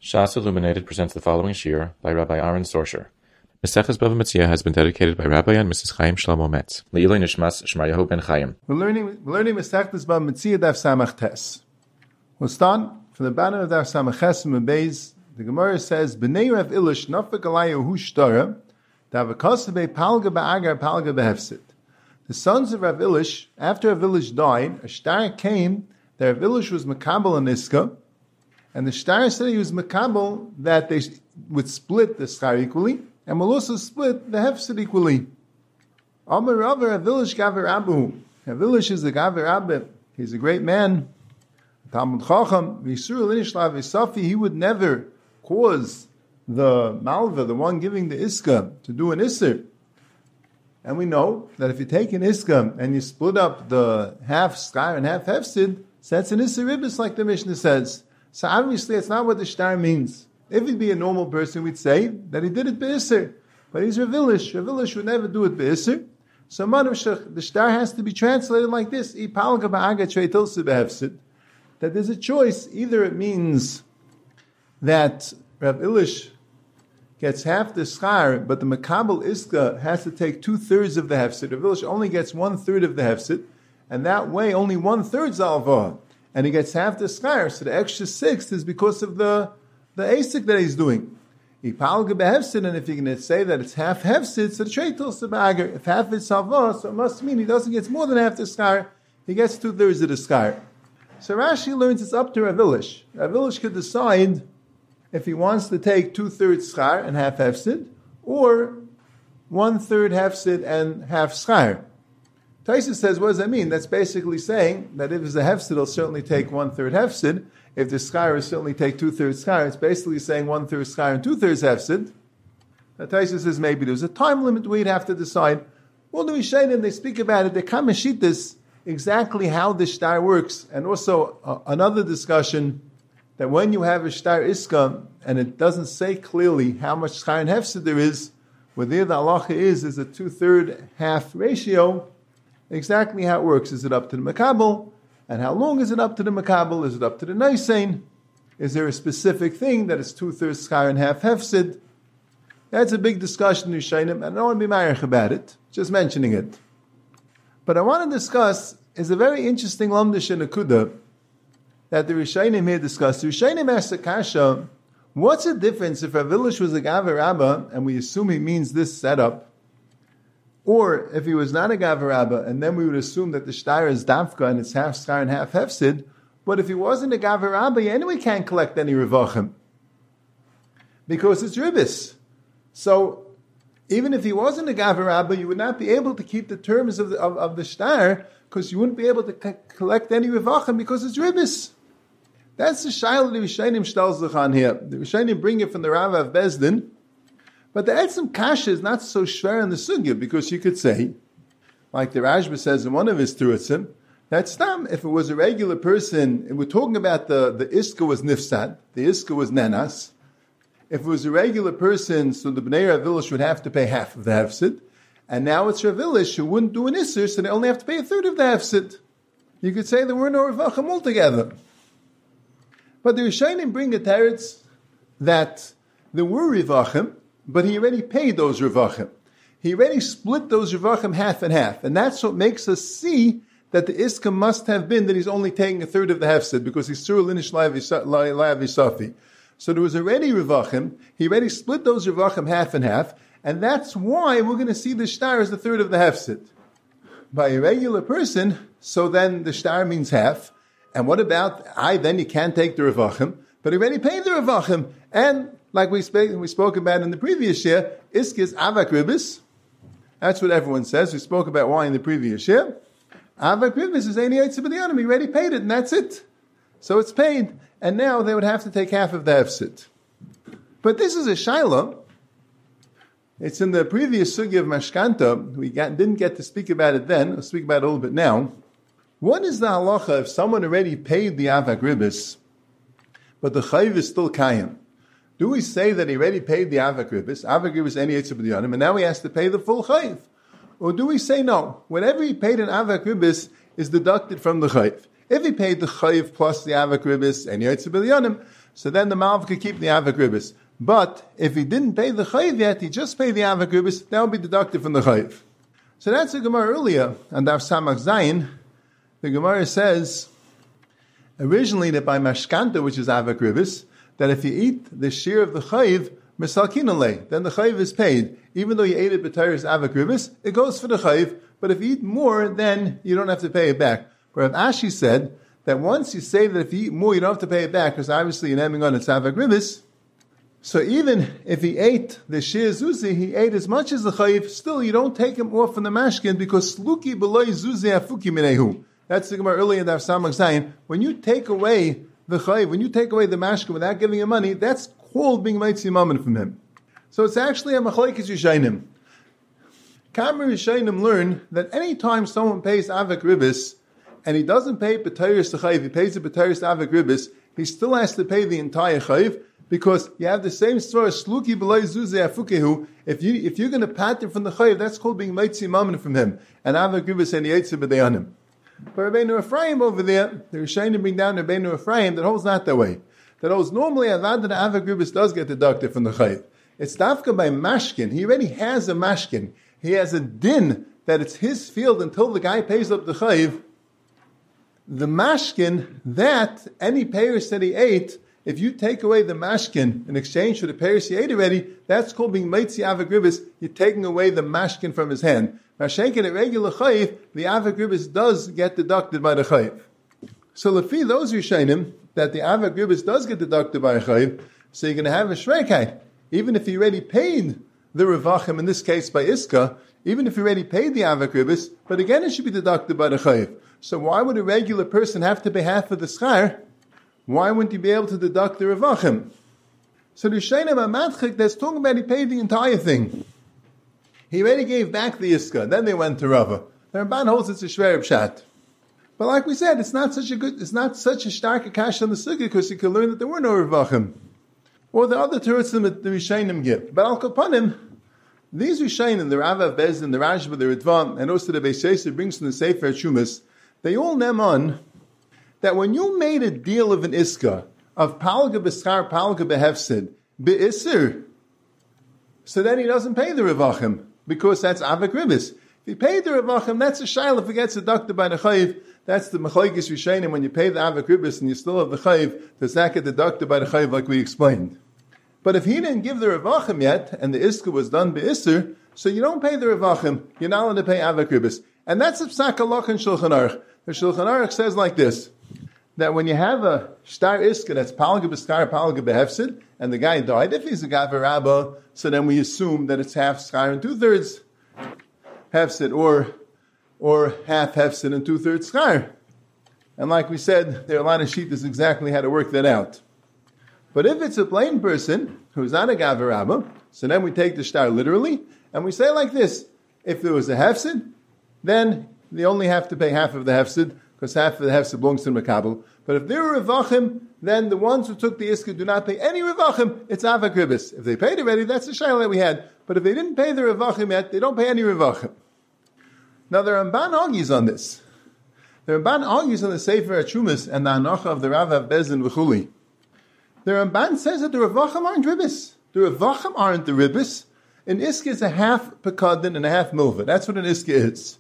Shas Illuminated presents the following shir by Rabbi Aaron Sorsher. Maseches Bava Metzia has been dedicated by Rabbi and Mrs. Chaim Shlomo Metz. Le'iloi Nishmas Shmaryahu ben Chaim. We're learning Maseches Bava Metzia Daf Samach Tes. We'll start from the bottom of Daf Samach Ches and Beis. The Gemara says, "B'nei Rav Ilish nafek alayu hu shtara, davakasabei palga ba'agar palga behefsit." The sons of Rav Ilish, after Rav Ilish died, a shtar came that Rav Ilish was makabel and iska, and the shtar said he was makabel that they would split the schar equally, and will also split the hefset equally. Amar Rava Rav Ilish gaver abu. Rav Ilish is the gaver abu. He's a great man. Talmud Chacham, Yisur Linishla V'Safi, he would never cause the malva, the one giving the iska, to do an isser. And we know that if you take an iska and you split up the half schar and half hefsid, so that's an isser ribis, like the Mishnah says. So obviously it's not what the shtar means. If he'd be a normal person, we'd say that he did it be'isser. But he's Rav Ilish. Rav Ilish would never do it be'isser. So the shtar has to be translated like this, that there's a choice. Either it means that Rav Ilish gets half the schar, but the makabel iska has to take 2/3 of the hefset. Rav Ilish only gets 1/3 of the hefset, and that way only 1/3 zalva, and he gets half the schar. So the extra 6 is because of the asik that he's doing. Ipalga behefset, and if you're going to say that it's half hefset, so the treitel sebager. If half is salva, so it must mean he doesn't get more than half the schar. He gets 2/3 of the schar. So Rashi learns it's up to Rav Ilish. Rav Ilish could decide if he wants to take 2/3 schar and half hefsid, or 1/3 hefsid and half schar. Taisa says, what does that mean? That's basically saying that if it's a hefsid, it'll certainly take 1/3 hefsid. If the schar will certainly take 2/3 schar, it's basically saying 1/3 schar and 2/3 hefsid. Taisa says maybe there's a time limit we'd have to decide. Well, the Rishonim, they speak about it, they come and sheet this exactly how the shtar works, and also another discussion that when you have a shtar iska and it doesn't say clearly how much schar and hefsid there is, where there the halacha is a 2/3 half ratio, exactly how it works. Is it up to the makabel? And how long is it up to the makabel? Is it up to the naisein? Is there a specific thing that is 2/3 schar and half hefsid? That's a big discussion in Rishonim, and I don't want to be marich about it, just mentioning it. But I want to discuss is a very interesting lamdish and akuda that the Rishonim here discuss. The Rishonim asked the kasha, what's the difference if Rav Ilish was a gaver rabba, and we assume he means this setup, or if he was not a gaver rabba, and then we would assume that the shtar is dafka and it's half schar and half hefsid, but if he wasn't a gaver rabba, he anyway can't collect any revachim, because it's ribis. So even if he wasn't a gaver rabba, you would not be able to keep the terms of the shtar, because you wouldn't be able to collect any revachim because it's ribis. That's the shayla the Rishonim shtel zechan here. The Rishonim bring it from the Rav of Bezdin, but the etzem kasha is not so shver in the sugya, because you could say, like the Rashba says in one of his terutzim, that stam, if it was a regular person, and we're talking about the iska was nifsad, the iska was nenas. If it was a regular person, so the Bnei Rav Ilish would have to pay half of the hefsid, and now it's Rav Ilish who wouldn't do an isser, so they only have to pay 1/3 of the hefsid. You could say there were no revachim altogether. But the Rishonim bring a teretz that there were revachim, but he already paid those revachim. He already split those revachim half and half, and that's what makes us see that the iska must have been that he's only taking 1/3 of the hefsid, because he's sur linish layavisafi. So there was already revachim. He already split those revachim half and half, and that's why we're going to see the shtar as 1/3 of the hefsid. By a regular person, so then the shtar means half. And what about then you can't take the revachim, but he already paid the revachim. And like we spoke about in the previous year, iskis avak ribis. That's what everyone says. We spoke about why in the previous year. Avak ribis is any eitzah b'diyanim. He already paid it, and that's it. So it's paid. And now they would have to take half of the hefset. But this is a shayla. It's in the previous sugya of mashkanta. We didn't get to speak about it then. I'll speak about it a little bit now. What is the halacha if someone already paid the avak ribis, but the chayiv is still kayim? Do we say that he already paid the avak ribis any eitzah b'diyanim, and now he has to pay the full chayiv? Or do we say no? Whatever he paid in avak ribis is deducted from the chayiv. If he paid the chayiv plus the avak ribis and yaitz b'lyanim, so then the Malv could keep the Avak Ribis. But if he didn't pay the Chayiv yet, he just paid the Avak Ribis, that would be deducted from the Chayiv. So that's the Gemara earlier, on Daf Samach Zayin. The Gemara says, originally that by Mashkanta, which is Avak Ribis, that if you eat the shear of the Chayiv, Misalkinale, then the Chayiv is paid. Even though you ate it b'tayris Avak Ribis, it goes for the Chayiv, but if you eat more, then you don't have to pay it back. But Ashi said that once you say that if you eat more, you don't have to pay it back, because obviously in Emingon it's Avak Ribis. So even if he ate the Shir Zuzi, he ate as much as the Chayiv, still you don't take him off from the Mashkin, because Sluki B'loi Zuzi Afuki Minehu. That's the Gemara earlier in Daf Samach Zayin. When you take away the Chayiv, when you take away the Mashkin without giving him money, that's called being Meitzi Mammon from him. So it's actually a Machlokes Yishainim. Kamar Yishainim learn that any time someone pays Avak Ribis, and he doesn't pay B'tayris the Chayiv, he pays the B'tayris Avak Ribis, he still has to pay the entire Chayiv, because you have the same story, Sluki B'loi Zuzi Afukehu. If you're going to pattern from the Chayiv, that's called being Meitzi Mammon from him. And Avak Ribis and Yetzer B'dayanim. But Rabbeinu Ephraim over there, the Rishonim bring down Rabbeinu Ephraim that holds not that way. That holds normally Avad that Avak Ribis does get deducted from the Chayiv. It's dafka by mashkin. He already has a mashkin. He has a din that it's his field until the guy pays up the chayiv. The mashkin, that any payers that he ate, if you take away the mashkin in exchange for the payers he ate already, that's called being meitzi Avak Ribis. You're taking away the mashkin from his hand. Mashenkin at regular chayiv, the Avak Ribis does get deducted by the chayiv. So lefi those Rishonim that the Avak Ribis does get deducted by a chayiv, so you're going to have a shreikheit. Even if he already paid the Revachim, in this case by Iska, even if he already paid the Avak Ribis, but again it should be deducted by the Chayiv. So why would a regular person have to pay half of the Schar? Why wouldn't he be able to deduct the Revachim? So the Shainim HaMatchik that's talking about he paid the entire thing. He already gave back the Iska, then they went to Rava. The Ramban holds it's a Shver Pshat. But like we said, it's not such a stark akash on the Sukkah, because you can learn that there were no Revachim. Or the other terutzim that the Rishonim give. But Al Kapanim, these Rishonim, the Rava of Bezdin, the Rashba, the Ritva, and also the Beis Yosef brings from the Sefer Shumas, they all name on that when you made a deal of an Iska, of Palga B'schar, Palga B'hefsid, B'isr, so then he doesn't pay the Revachim, because that's Avak Ribis. If he paid the Revachim, that's a shayla. If it gets deducted by the Chayiv, that's the Machlokes Rishonim. When you pay the Avak Ribis and you still have the Chayiv, does that get deducted by the Chayiv like we explained? But if he didn't give the Revachim yet, and the Iska was done B'isr, so you don't pay the Revachim, you're not allowed to pay Avak Ribis. And that's a Psak Halach in Shulchan Aruch. The Shulchan Aruch says like this, that when you have a Shtar Iska that's Palga B'schar, Palga B'hefsid, and the guy died, if he's a Gaver Rabbah, so then we assume that it's half Schar and 2/3 Hefsid, or half Hefsid and 2/3 Schar. And like we said, there are a lot of shittas exactly how to work that out. But if it's a plain person who's not a Gaver Rabbah, so then we take the Shtar literally, and we say like this, if there was a Hefsid, then they only have to pay half of the Hefsid, because half of the Hefsid belongs to the Makabel. But if there were Revachim, then the ones who took the Iska do not pay any Revachim, it's Avak Ribis. If they paid already, that's the shayla that we had. But if they didn't pay the Revachim yet, they don't pay any Revachim. Now the Ramban argues on this. The Ramban argues on the Sefer HaTshumas and the Hanacha of the Rav of Bezdin V'chuli. The Ramban says that the Revachim aren't Ribis. The Revachim aren't the Ribis. An Iska is a half Pekadin and a half Milva. That's what an Iska is.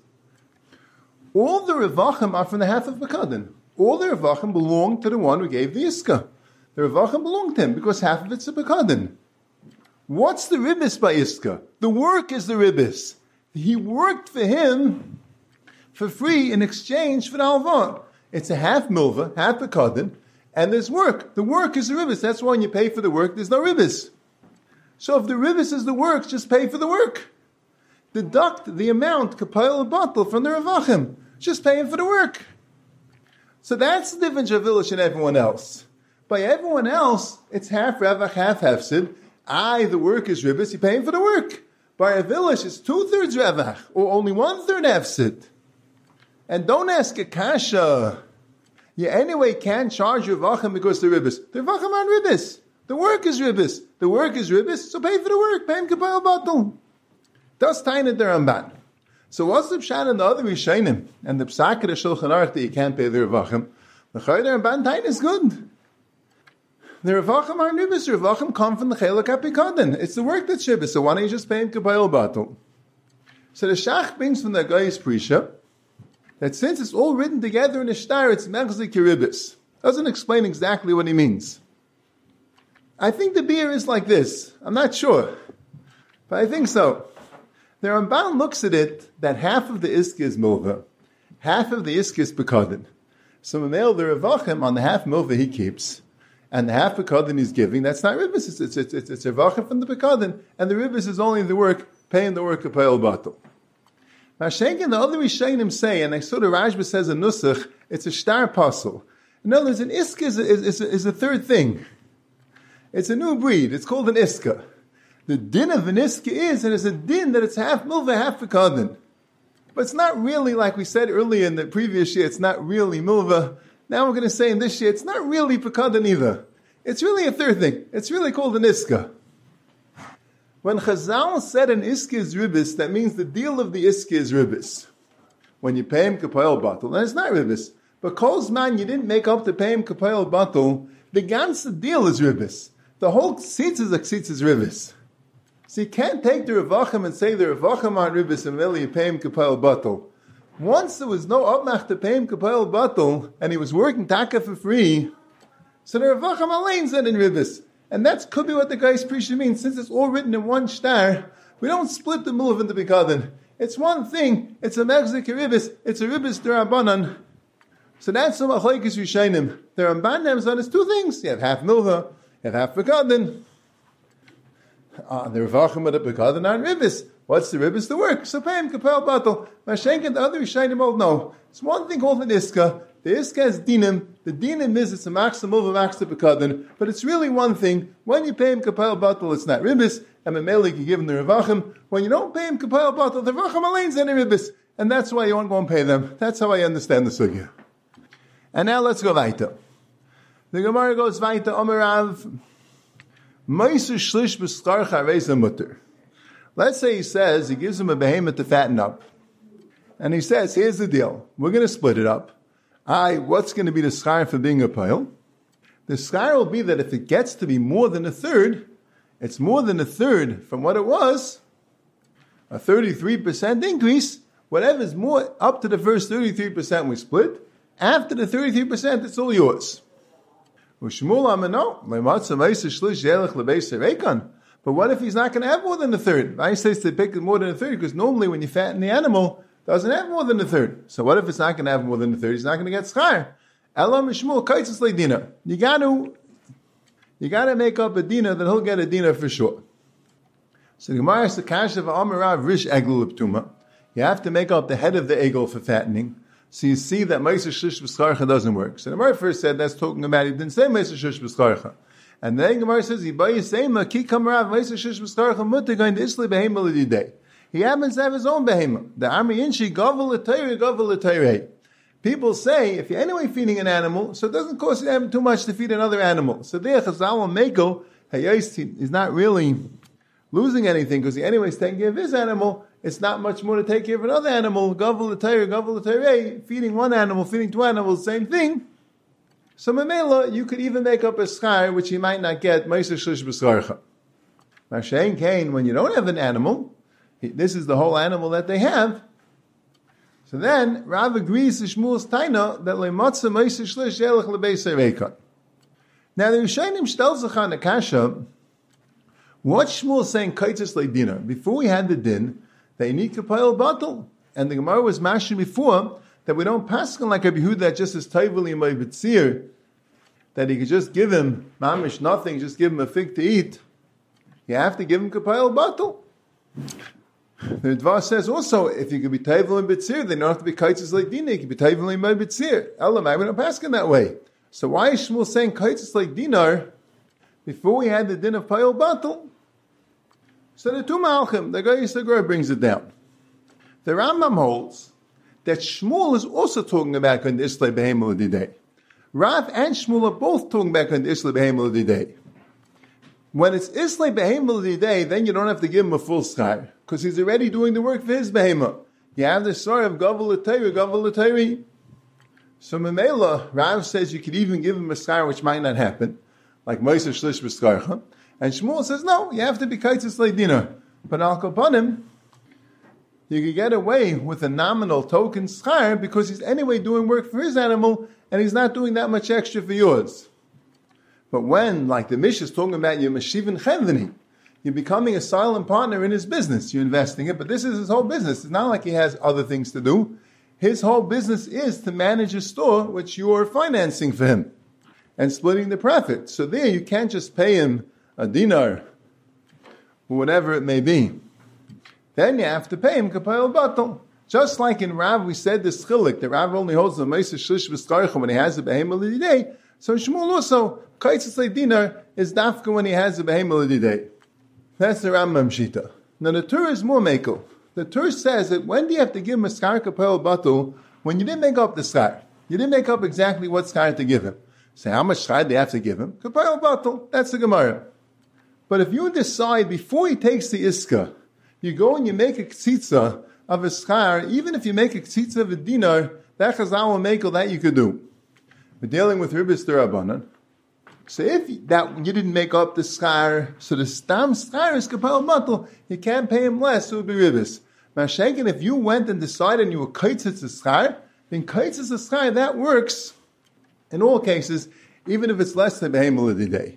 All the Revachim are from the half of Pekadin. All the Revachim belong to the one who gave the Iska. The Revachim belong to him because half of it's a Pekadin. What's the Ribis by Iska? The work is the Ribis. He worked for him for free in exchange for the Alvah. It's a half Milva, half Pekadin, and there's work. The work is the Ribis. That's why when you pay for the work, there's no Ribis. So if the Ribis is the work, just pay for the work. Deduct the amount, kapayel bottle, from the Revachim. Just pay him for the work. So that's the difference of Village and everyone else. By everyone else, it's half Revach, half Hefsid. The work is Ribis, you pay him for the work. By a Village, it's 2/3 Revach, or only 1/3 Hefsid. And don't ask a kasha. You anyway can't charge Revachim because they're Ribis. The Revachim aren't Ribis. The work is Ribis. The work is Ribis, so pay for the work. Pay him kapayel bottle. Das Tainat the Ramban. So what's the Pshat and the other Rishonim and the Psak of the Shulchan Aruch that you can't pay the Revachim? The Chayda Ramban Tainat is good. The Revachim are Ribbis. The Revachim come from the Chelak HaPikadon. It's the work that's Ribbis. So why don't you just pay him Kapayel Batal? So the Shach brings from the Gaius Prisha that since it's all written together in a star, it's Mechzik Ribbis. Doesn't explain exactly what he means. I think the beer is like this. I'm not sure, but I think so. The Ramban looks at it that half of the Iska is Milva, half of the Iska is Pekadin. So Mamel, the Revachim, on the half Milva he keeps, and the half Pekadin he's giving, that's not Ribbis, it's Revachim from the Pekadin, and the Ribbis is only the work, paying the work of Payel Batal. Mashenkin, the other Rishonim say, and I saw the Rashba says in Nusach, it's a star puzzle. In other words, an Iska is a third thing. It's a new breed. It's called an Iska. The din of an Iska is, and it's a din that it's half Milva, half Pekadin. But it's not really, like we said earlier in the previous year, it's not really Milva. Now we're going to say in this year, it's not really Pekadin either. It's really a third thing. It's really called an Iska. When Chazal said an Iska is Ribbis, that means the deal of the Iska is Ribbis. When you pay him Kapayel Batal, then it's not Ribbis. But Kozman, you didn't make up to pay him Kapayel Batal, the ganze deal is Ribbis. The whole ksitz is Ribbis. So you can't take the Revachim and say the Revachim aren't Ribbis and really you pay him Kapayel Batal. Once there was no Abmach to pay him Kapayel Batal, and he was working Taka for free, so the Revachim Alain said in Ribbis. And that could be what the guy's Prisha means. Since it's all written in one star, we don't split the Mulav into Pekadin. It's one thing. It's a Mechzik Ribbis. It's a Ribbis Derabanan. So that's the Machlokes Rishonim. The Ramban names on is two things. You have half Milva, you have half Pekadin. The Revachim of the Pekadin are Ribbis. What's the Ribbis? The work. So pay him Kapayel Batal. Mashenk and the other Rishonim all know. It's one thing called an Iska. The Iska is Dinim. The Dinim is it's a Machsa Milva, Machsa Pekadin. But it's really one thing. When you pay him Kapayel Batal, it's not Ribbis. And Mameli can give him the Revachim. When you don't pay him Kapayel Batal, the Revachim Alain's any Ribbis. And that's why you won't go and pay them. That's how I understand the Sugya. And now let's go weiter. The Gemara goes weiter. Omerav, Meiser Shlish B'Scharcha Reisa Mutter. Let's say he says, he gives him a behemoth to fatten up. And he says, here's the deal. We're going to split it up. What's going to be the schar for being a pile? The schar will be that if it gets to be more than a third, it's more than a third from what it was, a 33% increase, whatever's more, up to the first 33% we split, after the 33%, it's all yours. But what if he's not going to have more than a third? I say to pick more than a third, because normally when you fatten the animal, it doesn't have more than a third. So what if it's not going to have more than a third? He's not going to get schar. You got to make up a dina that he'll get a dina for sure. So the Gemara is the kash of Amarav Rish Egel Ptuma. You have to make up the head of the egel for fattening. So you see that Meiser Shlish B'Scharcha doesn't work. So the Gemara first said that's talking about, he didn't say Meiser Shlish B'Scharcha. And then the Gemara says, he happens to have his own behemah. The Amri Inshi Gavel L'Teirei. People say, if you're anyway feeding an animal, so it doesn't cost you too much to feed another animal. So there, Chazal Meko, he's not really losing anything, because he anyways taking care of his animal. It's not much more to take care of another animal. Gavel L'Teirei, feeding one animal, feeding two animals, same thing. So Mamela, you could even make up a schar, which you might not get, Meiser Shlish B'Scharcha. Mashen Kain, when you don't have an animal, this is the whole animal that they have. So then, Rav agrees to Shmuel's Taina that Le'matza Meiser Shlish Yelech L'Beisei Reikon. Now the Rishonim shtel sich on the kasha, what Shmuel saying Kaitzis Le'dina, before we had the din, they need Kapayel Batal. And the Gemara was mashing before, that we don't paskin like Rabbi Yehuda that just is taivuli my bitzir, that he could just give him mamish nothing, just give him a fig to eat. You have to give him Kapayel Batal. The Dvar says also, if you could be taivuli bitzir, then you don't have to be kaitzis like dina, you can be taivuli my bitzir. Elamai, we don't paskin that way. So why is Shmuel saying kaitzis like dinar before we had the din of Payel Batal? So the two malchim, the guy Yisrael brings it down. The Rambam holds that Shmuel is also talking about when the Islay Behemel Didei. Rav and Shmuel are both talking about when the Islay Behemel Didei. When it's Islay Behemel Didei, then you don't have to give him a full schar, because he's already doing the work for his Behemah. You have the story of Gavel L'Teiri. So Memela, Rav says you could even give him a schar, which might not happen. like Moshe Shlish B'Skarcha. And Shmuel says, no, you have to be Kaitzis Leidina. But Al Kapanim, you can get away with a nominal token schar because he's anyway doing work for his animal and he's not doing that much extra for yours. But when, like the Mishnah is talking about, you're Meshivin Chenveni, you're becoming a silent partner in his business, you're investing it, but this is his whole business. It's not like he has other things to do. His whole business is to manage a store which you're financing for him and splitting the profit. So there you can't just pay him a dinar or whatever it may be. Then you have to pay him kapayel batal. Just like in Rav we said this chilik, the Rav only holds the Moshe Shlish B'Skarcha when he has a behemah l'didei. So Shmuel also, Kaitzis dinar is dafka when he has a behemah l'didei. That's the Rambam Shita. Now the Tur is more mekel. The Tur says that when do you have to give him a skar kapayel batal? When you didn't make up the skar. You didn't make up exactly what skar to give him. So how much skar do you have to give him? Kapayel batal. That's the Gemara. But if you decide before he takes the iska, you go and you make a ktsitza of a schar, even if you make a ktsitza of a dinar, that chazal will make all that you could do. We're dealing with ribis derabanan. So if that you didn't make up the schar, so the stam schar is kapal matal, you can't pay him less, so it would be ribis. Mashenkin, if you went and decided you were kaitzitz a schar, then kaitzitz a schar, that works in all cases, even if it's less than behemah l'didei.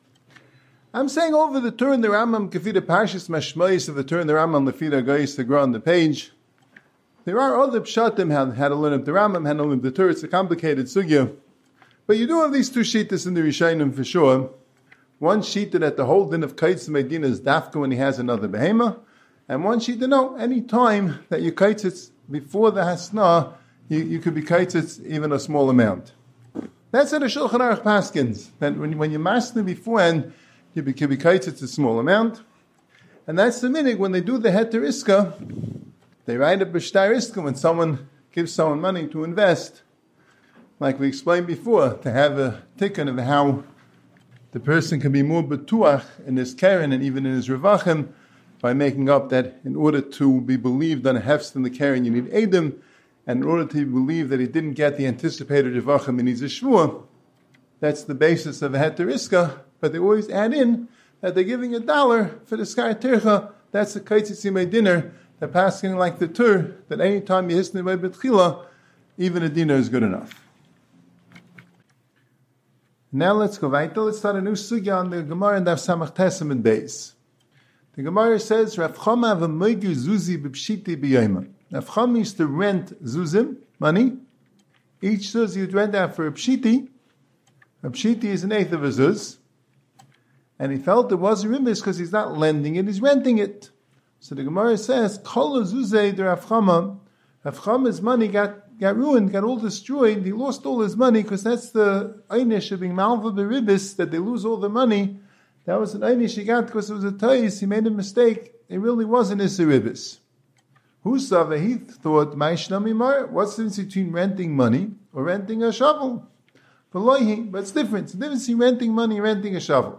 I'm saying over the Tur and the Rambam, Kefida Parshas Mashmois of the Tur and the Rambam, Lefida Gais, the Gra on the page. There are other pshatim how to learn of the Rambam, how to learn of the Tur. It's a complicated sugya. But you do have these two shittas in the Rishonim for sure. One shita that the whole din of Kaitzis Medina is dafka when he has another behema. And one shita, no, any time that you kaitzitz before the hasna, you could be kaitzitz even a small amount. That's at a Shulchan Aruch Paskins. That when you master beforehand, you be kaitzitz a small amount. And that's the minig when they do the heter iska, they write a b'shtar iska when someone gives someone money to invest. Like we explained before, to have a tikkun of how the person can be more betuach in his keren and even in his revachim by making up that in order to be believed on a hefst in the keren you need edim, and in order to believe that he didn't get the anticipated revachim he needs a shvua. That's the basis of a heter iska. But they always add in that they're giving $1 for the skar tircha. That's the kaitzis dinner. They're passing like the Tur, that any time you hisn by betchila, even a dinar is good enough. Now let's go weiter. Let's start a new sugya on the Gemara and Daf Samach Tesem and Beis. The Gemara says, Rav Chama v'moigu zuzi b'pshiti b'yoyma. Rav Chama used to rent zuzim, money. Each zuz you'd rent out for a pshiti. A pshiti is an eighth of a zuz. And he felt it was a ribis because he's not lending it, he's renting it. So the Gemara says, Kol zuzei de Rav Chama. Rav Chama's money got ruined, got all destroyed. He lost all his money because that's the einish of being malva beribis, that they lose all the money. That was an einish he got because it was a tais. He made a mistake. It really wasn't his ribis. Husava, he thought, what's the difference between renting money or renting a shovel? But it's different. It's the difference between renting money and renting a shovel.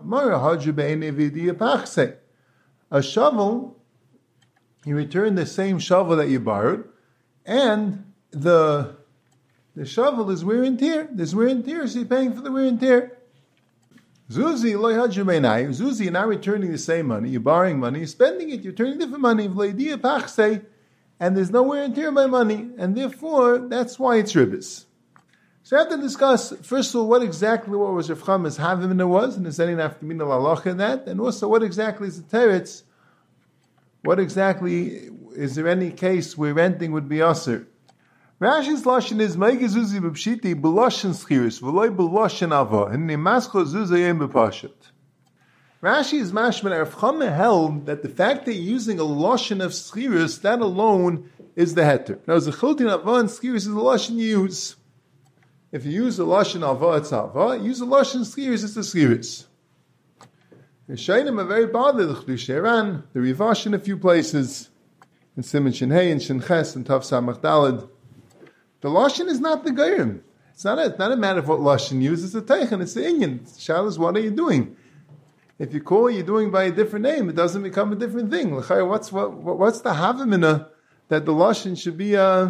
A shovel, you return the same shovel that you borrowed, and the shovel is wear and tear. There's wear and tear, so you're paying for the wear and tear. Zuzi, Zuzi, you're not returning the same money. You're borrowing money, you're spending it, you're returning different money. And there's no wear and tear by money, and therefore, that's why it's ribis. So I have to discuss, first of all, what was Rav Chama's havimina was, and is any nafkamina lalacha in that, and also what exactly is the teretz, what exactly, is there any case where renting would be aser? Rashi's lashon is, Meigezuzi b'pshiti b'loshen schiris, v'loi b'loshen ava, and nemascho zuzayim b'pashat. Rashi is mashman, Rav Chama held that the fact that you're using a loshen of schiris, that alone is the heter. Now, the chiltin ava and schiris is the loshen you use. If you use the lashon ava, it's ava. Use the lashon schiris, it's the schiris. The Shainim are very bothered. The Chiddushei Ran, the Rivash in a few places, in Siman Shin Hey, and Shin Ches, and Tav Samach Daled. The lashon is not the geirim. It's not a matter of what lashon you use. It's a teichen. It's the inyan. Shalas, what are you doing? If you call you're doing by a different name, it doesn't become a different thing. What's the havamina that the lashon should be a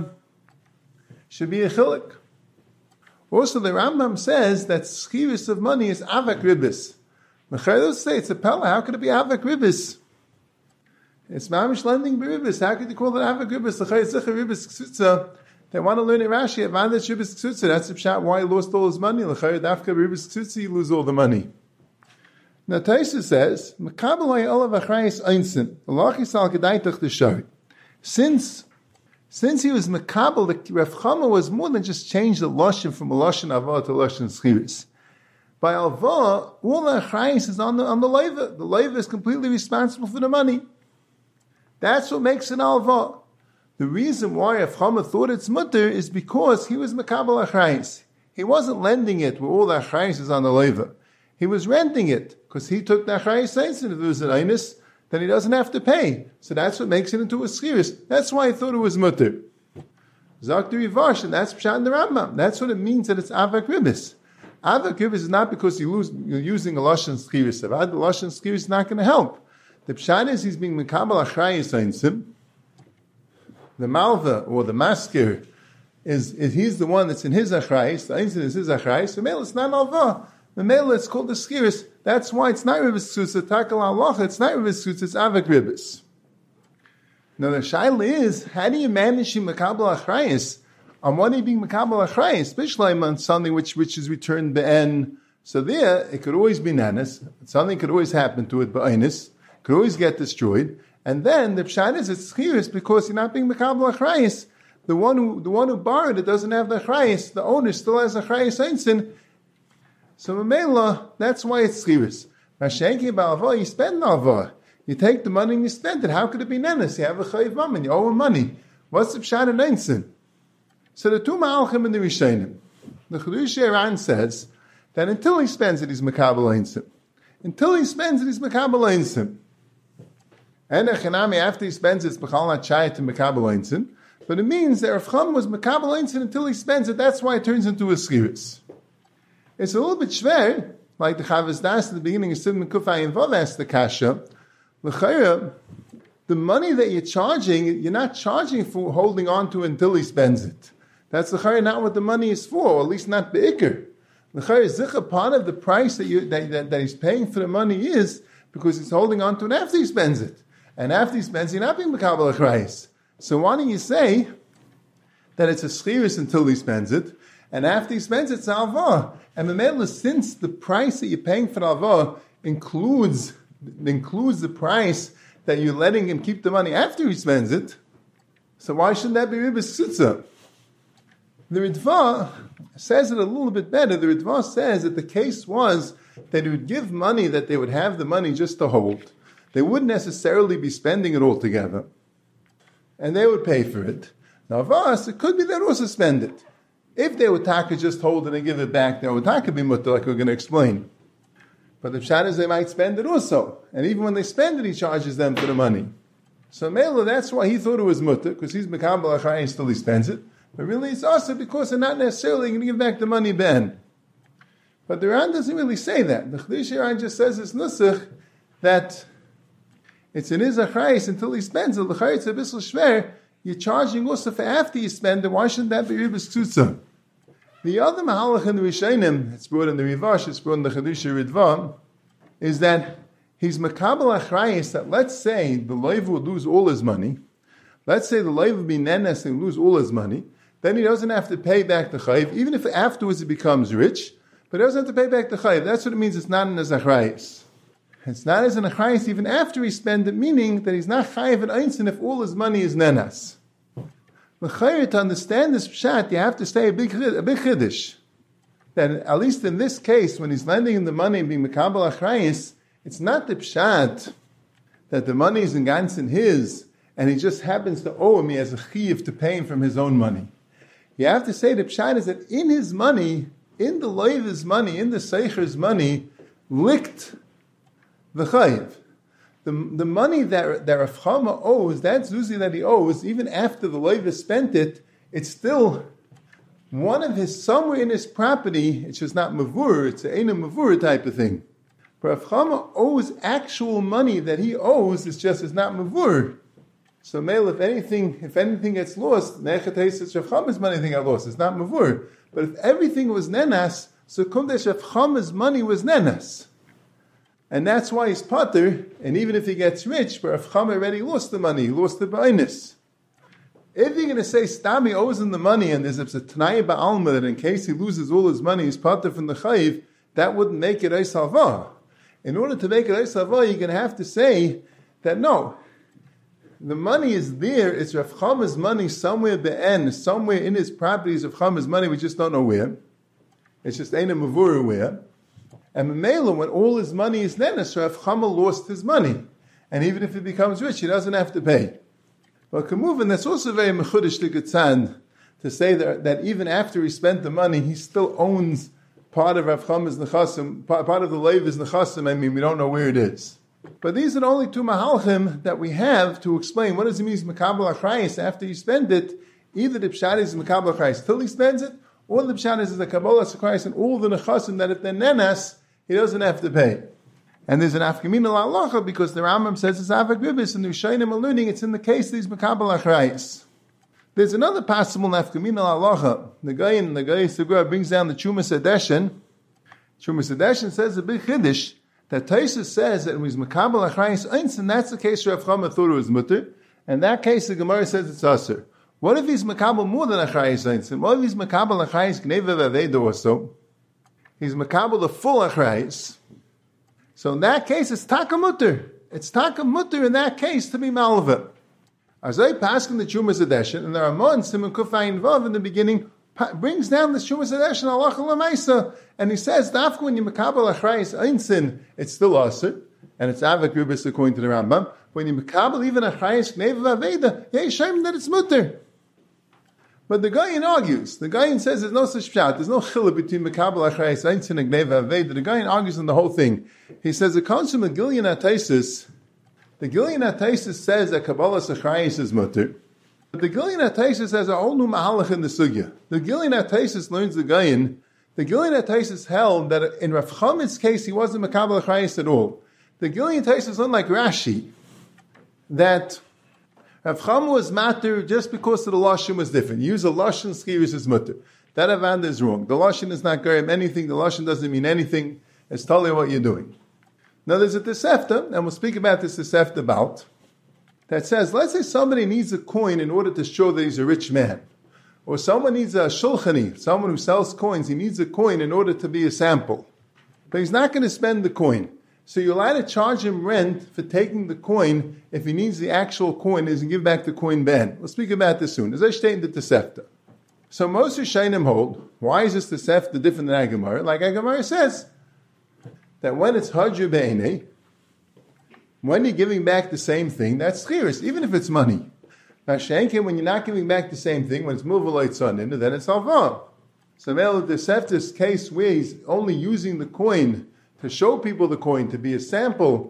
chilik? Also, the Rambam says that schiris of money is avak ribis. Those say it's a pella. How could it be avak ribis? It's mamish lending beribis. How could you call it avak ribis? L'chayr zicha ribis ksutza. They want to learn in Rashi. Advantage ribis ksutza. That's the pshat why he lost all his money. L'chayr dafka ribis ksutza. You lose all the money. Now Taisa says, "Mekabel olav achrayis einsin. Alachi sal gedaitach the Since he was mekabel, the Rav Chama was more than just change the lashon from a lashon avah to lashon schiris. By alva, all the achrayis is on the leiva. The leiva is completely responsible for the money. That's what makes an alva. The reason why Rav Chama thought it's mutter is because he was mekabel achrayis. He wasn't lending it where all the achrayis is on the leiva. He was renting it because he took the achrayis saints, and if there was an einus, then he doesn't have to pay. So that's what makes it into a schiris. That's why I thought it was mutter. Zakti Rivash, and that's Pshat in the Rambam. That's what it means that it's avak ribis. Avak ribis is not because you're using a lashon schiris. The lashon schiris is not going to help. The Pshat is he's being mekabel achrayis einsim. The malva or the masker is he's the one that's in his achrayis. The einsim is his achrayis. The male is not alva. The male it's called the skiris. That's why it's not ribis ksutza. Takal halacha. It's not ribis ksutza. It's avak ribis. Now the shaila is, how do you manage to mekabel achrayis? On what are you being mekabel achrayis? Especially on something which is returned be'en. So there, it could always be nanas. Something could always happen to it be'enis. Could always get destroyed. And then the pshat is it's skiris because you're not being mekabel achrayis. The one who borrowed it doesn't have the achrayis. The owner still has achrayis einsin. So Mamela, that's why it's schiris. Mashenki ba'avah, you spend alvah. You take the money and you spend it. How could it be nenes? You have a chayiv mammon, you owe him money. What's the pshat in einsin? So the two ma'alchim in the Rishonim. The Chedush Iran says that until he spends it, he's mekabel einsim. Until he spends it, he's mekabel einsim. And Echanami, after he spends it, it's b'chal not chayit to mekabel einsim. But it means that Rav Chama was mekabel einsim until he spends it. That's why it turns into a schiris. It's a little bit schwer, like the Chavaz Das at the beginning of Sivan Kufay and Vav asked the Kasha. L'chayra, the money that you're charging, you're not charging for holding on to until he spends it. That's l'chayra not what the money is for, or at least not be'ikr. L'chayra zicha, part of the price that he's paying for the money is because he's holding on to it after he spends it. And after he spends it, you're not being mekabel achrayis. So why don't you say that it's a schiris until he spends it, and after he spends it, it's alvah. And the since the price that you're paying for alvah includes the price that you're letting him keep the money after he spends it, so why shouldn't that be ribis ksutza? The Ritva says it a little bit better. The Ritva says that the case was that he would give money that they would have the money just to hold. They wouldn't necessarily be spending it all together. And they would pay for it. Now, of us, it could be they'd also spend it. If they would taka just hold it and give it back, they would taka be mutter, like we're going to explain. But the pshat is they might spend it also. And even when they spend it, he charges them for the money. So Mela, that's why he thought it was mutter, because he's mekabel achrayis till he spends it. But really it's also because they're not necessarily going to give back the money ben. But the Ran doesn't really say that. The Chedush Ran just says this nusach that it's in his achrayis until he spends it. The chayitz a bissel shver. You're charging also for after you spend it. Why shouldn't that be ribis ksutza? The other mahalach in the Rishonim, it's brought in the Rivash, it's brought in the Chedush Ridva, is that he's mekabel achrayis that let's say the leiv will lose all his money. Let's say the leiv will be nenes and lose all his money. Then he doesn't have to pay back the chayiv, even if afterwards he becomes rich, but he doesn't have to pay back the chayiv. That's what it means, it's not in his achrayis. It's not as an achrayis even after he spent it, meaning that he's not chayiv and einsin if all his money is nenas. To understand this pshat, you have to say a big chiddush. That at least in this case, when he's lending him the money and being mekabel achrayis, it's not the pshat that the money is in ganzen his, and he just happens to owe him, he has a chiyuv to pay him from his own money. You have to say the pshat is that in his money, in the loiva's money, in the seicher's money, licked the chayiv. The money that Rav Chama owes, that zuzi that he owes, even after the loiva spent it, it's still one of his, somewhere in his property, it's just not mavur, it's an eina mavur type of thing. But Rav Chama owes actual money that he owes, it's not mavur. So male, if anything gets lost, Nechet it's Rav Chama's money thing got lost, it's not mavur. But if everything was nenas, so kumdesh Rav Chama's money was nenas. And that's why he's pater, and even if he gets rich, but Rav Chama already lost the money, he lost the b'ainis. If you're going to say Stami owes him the money, and there's a Tanai Ba'alma that in case he loses all his money, he's pater from the chayiv, that wouldn't make it Eis Hava. In order to make it Eis Hava, you're going to have to say that no, the money is there, it's Rav Chama's money somewhere be'en, somewhere in his properties of Chama's money, we just don't know where. It's just ain't a mavura where. And Mamela, when all his money is nenes, Rav Chama lost his money. And even if he becomes rich, he doesn't have to pay. But Kamuvin, that's also very mechudish to Getzand, to say that even after he spent the money, he still owns part of Rav Chama's nechasim, part of the Levi's nechasim. I mean, we don't know where it is. But these are the only two mahalchim that we have to explain what does it mean Makabel Achrayis after you spend it. Either the Pshat is Makabel Achrayis till he spends it, or the Pshat is the Kabbalah Achrayis and all the nechasim that if they're nenas, he doesn't have to pay. And there's an afkamina la'alacha because the Rambam says it's avak ribis and the Rishayim are learning it's in the case of these Makabel Achrayis. There's another possible nafkamina la'alacha. The guy Segura brings down the Chumas Adeshin. Chumas Adeshin says a big chiddush that Taisus says that when he's Makabel Achrayis Eins, and that's the case Rav Chama thought it was mutter. And that case the Gemara says it's aser. What if he's Makabel more than Achrayis Eins? And what if he's Makabel Achrayis Gneva Vaveda also? He's Makabel the full Achrayis. So in that case, it's taka mutter. It's taka mutter in that case to be malva. As I pass in the Chumas Adeshin, and there are more in Simon Kufayin Vav in the beginning, brings down the Chumas Adeshin halacha l'maisa, and he says, "Dafka when you makabel achrayis einsin, it's still aser, and it's avak ribis according to the Rambam. When you makabel even achrayis gneva vaveda, yeah, shame that it's mutter." But the Gaon argues. The Gaon says there's no such pshat. There's no chiluk between makabel achrayis einsin and gneva vaveda. The Gaon argues on the whole thing. He says it comes from a Gilyon HaTaisus. The Gilyon HaTaisus says that kabbalah achrayis is mutter. But the Gilyon HaTaisus has a whole new mahalach in the sugya. The Gilyon HaTaisus learns the Gaon. The Gilyon HaTaisus held that in Rav Chamit's case, he wasn't makabel achrayis at all. The Gilyon HaTaisus, unlike Rashi, that Rav Chama was matter just because the lashon was different. You use a lashon, schiris is mutter. That avanda is wrong. The lashon is not garim anything. The lashon doesn't mean anything. It's totally what you're doing. Now there's a Tosefta, and we'll speak about this Tosefta about, that says, let's say somebody needs a coin in order to show that he's a rich man. Or someone needs a shulchani, someone who sells coins, he needs a coin in order to be a sample. But he's not going to spend the coin. So you're allowed to charge him rent for taking the coin if he needs the actual coin, he doesn't give back the coin ben. We'll speak about this soon. As I state in the Tosefta. So most Rishonim hold, why is this Tosefta different than Agamar? Like Agamar says, that when it's Hadju Be'enei, when you're giving back the same thing, that's schiris, even if it's money. Now, Shenkin, when you're not giving back the same thing, when it's Muvalite Sonin, then it's Halva. So, Mel, the Sefta's case where he's only using the coin to show people the coin, to be a sample,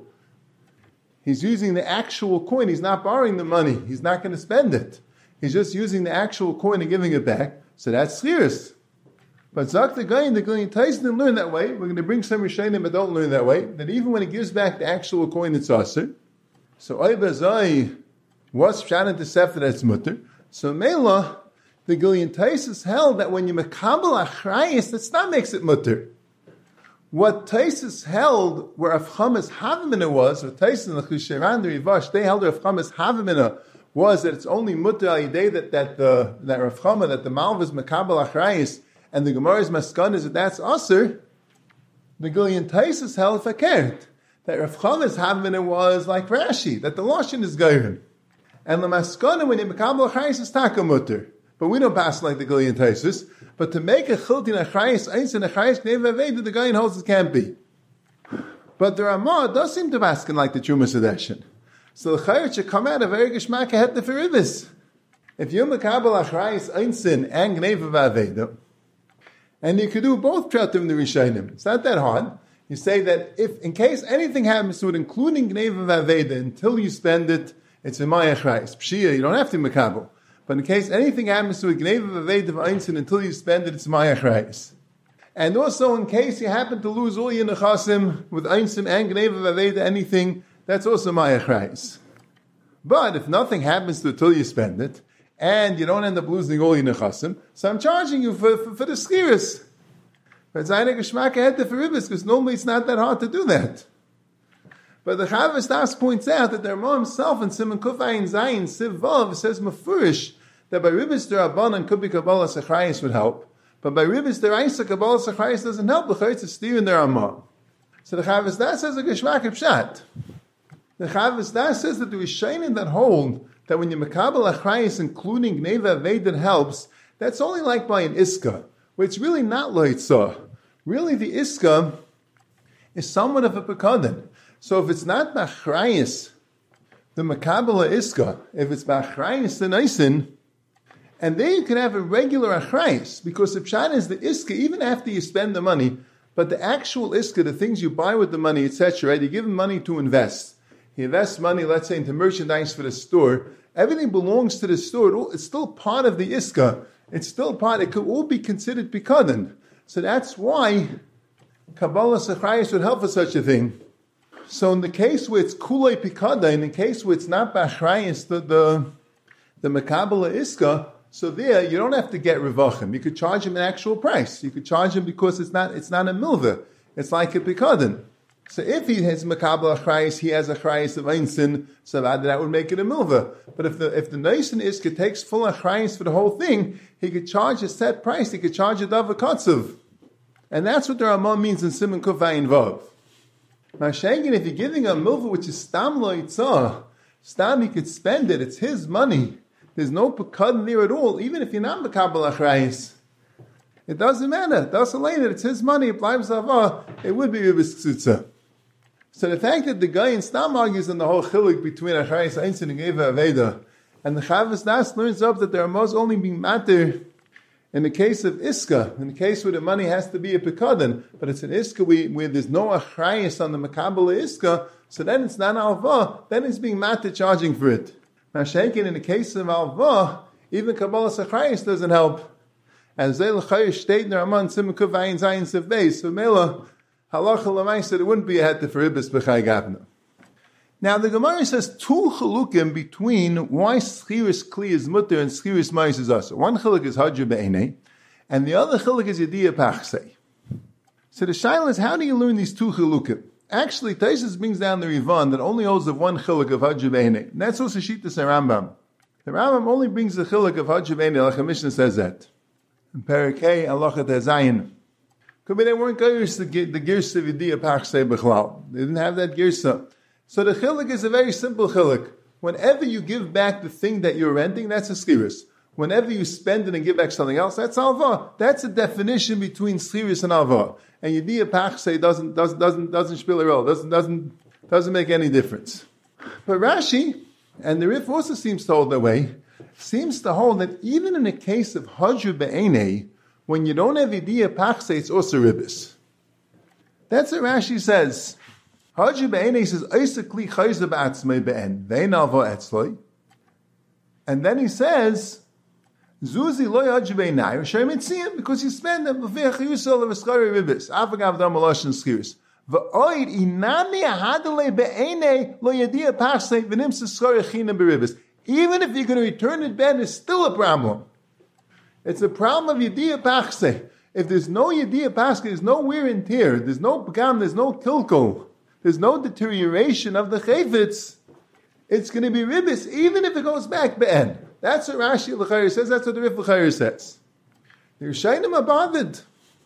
he's using the actual coin, he's not borrowing the money, he's not going to spend it. He's just using the actual coin and giving it back, so that's schiris. But Zak the Gilyon Tyson didn't learn that way. We're going to bring some Rishonim that don't learn that way. That even when he gives back the actual coin, it's aser. So Oibazai was pshat into Sefer that's mutter. So Mela, the Gilyon Tyson held that when you makabel achrayis, that's not makes it mutter. What Tyson held, where Rav Chama's havamina was, or Tyson the Chusheran the Rivash, they held Rav Chama's havamina was that it's only mutter al yidei that Rav Chama, that the malvas makabel achrayis. And the Gemara's maskan is that that's aser. The Gilyon Tysus held fakert that Rav Chama's havamina was like Rashi, that the lashon is geirin. And the maskana when you makabel achrayis is takamutter. But we don't pass like the Gilyon Tysus. But to make a chiltin achrayis eins and achrayis gneva vaveda, the Gilyon holds it can't be. But the Ramah does seem to paskin like the Chumas Adeshin. So the chayot should come out of very geshmak ahet the feribis. If you makabel achrayis einsin and gneva vaveda, and you could do both pshatim in the Rishonim. It's not that hard. You say that if, in case anything happens to it, including gneva vaveda, until you spend it, it's a mayachrayis. Pshia, you don't have to makabel. But in case anything happens to it, gneva vaveda v'einsin, until you spend it, it's mayachrayis. And also, in case you happen to lose all your nechasim with einsim and gneva vaveda, anything, that's also mayachrayis. But if nothing happens to it till you spend it, and you don't end up losing all your nechasim, so I'm charging you for the schiris. But Zayne Geshmak had the feribis, because normally it's not that hard to do that. But the Chavos Das points out that the Rama himself in Siman Kuf Ayin Zayin Siv Vav says mafurish that by Ribis Derabanan could be Kabbalah Sachrayis would help, but by Ribis Deraisa Kabbalah Sachrayis doesn't help. It's a steer in the Rama. So the Chavos Das says a Geshmak Pshat. The Chavos Das says that the Rishonim that hold that when you Makabal Achrayis including Gneva Veda helps, that's only like by an Iska, where it's really not Loitzah. Really the Iska is somewhat of a Pekadin. So if it's not Bachrayis, the Makabala Iska, if it's Bachrayis the Naisin, and then you can have a regular Achrayis, because the Pshat is the Iska even after you spend the money, but the actual Iska, the things you buy with the money, etc., right? You give him money to invest. He invests money, let's say, into merchandise for the store. Everything belongs to the store. It's still part of the Iska. It's still part. It could all be considered Pikadon. So that's why Kabbalah Sachrayis would help for such a thing. So in the case where it's Kulei Pikadon, in the case where it's not Bachrayis, the Makabala Iska, so there you don't have to get Revachim. You could charge him an actual price. You could charge him because it's not a milva. It's like a Pikadon. So if he has Makabala Achrayis, he has Achrayis of Einsin, so that would make it a milva. But if the Naisin Iska takes full Achrayis for the whole thing, he could charge a set price. He could charge a Dava Kotzev. And that's what the Ramah means in Siman Kuf Ayin Vav. Now, Shagin, if you're giving a milva which is Stam Lo Yitzah, Stam, he could spend it. It's his money. There's no Pekadon there at all, even if you're not Makabala Achrayis. It doesn't matter. It doesn't mean that it's his money. It lives Zavah. It would be Ribis Ksutza. So the fact that the guy in Stam argues on the whole chilik between Achrayis Einsin and Geva Aveda, and the Chavos Das learns up that there are most only being matter in the case of Iska, in the case where the money has to be a Pekadon, but it's an Iska where there's no Achrayis on the Makabala Iska, so then it's not Alva, then it's being matter charging for it. Now Shenkin, in the case of Alva, even Kabbalah Achrayis doesn't help. As Zeh L'chayish state in the Raman Siman Kuf Ayin Zayin Siv Beis, so Mela, Halacha L'may said it wouldn't be a heter for Ribis B'chai Gavna. Now the Gemara says two chalukim between why Schiris Kli is mutter and Schiris Mais is asa. One chiluk is Hadja Be'enei, and the other chiluk is Yediyah Pachsei. So the shaila is, how do you learn these two chalukim? Actually, Taisus brings down the Rivan that only holds of one chiluk of Hadja Be'enei. And that's also Shittas Rambam. The Rambam only brings the chiluk of Hadja Be'enei, like the Mishnah says that. In Parakei, Halacha Tezayin. Could be they weren't girs the girsa of Yediyah Pachsei B'chlal. They didn't have that girsa. So the chiluk is a very simple chiluk. Whenever you give back the thing that you're renting, that's a schiris. Whenever you spend it and give back something else, that's alva. That's a definition between schiris and alva. And Yediyah Pachsei doesn't spill a role. Doesn't make any difference. But Rashi, and the Rif also seems to hold that way, seems to hold that even in the case of Hadju Be'enei, when you don't have Yediyah Pachsei, it's also Ribis. That's what Rashi says. Hadju Be'enei says, Oisakli Chayza Ba'atzmei Be'en, Ve'en Alva Etzloi. And then he says, Zuzi Loi Hadju Be'enai, R'shay Mitziyim, because you spend them, V'vech Yusel V'schari Ribis, Avagav Dam Alosh and Schiris. V'oid Inani Ahadalei Be'enei Lo Yediyah Pachsei V'nim S'schari China B'Ribis. Even if you're going to return it back, it's still a problem. It's a problem of Yediyah Pachsei. If there's no Yediyah Pachsei, there's no wear and tear, there's no Pagam, there's no Kilko, there's no deterioration of the Chayfetz, it's going to be Ribis, even if it goes back Be'en. That's what Rashi L'chayr says, that's what the Rif L'chayr says. The Rishayim are bothered.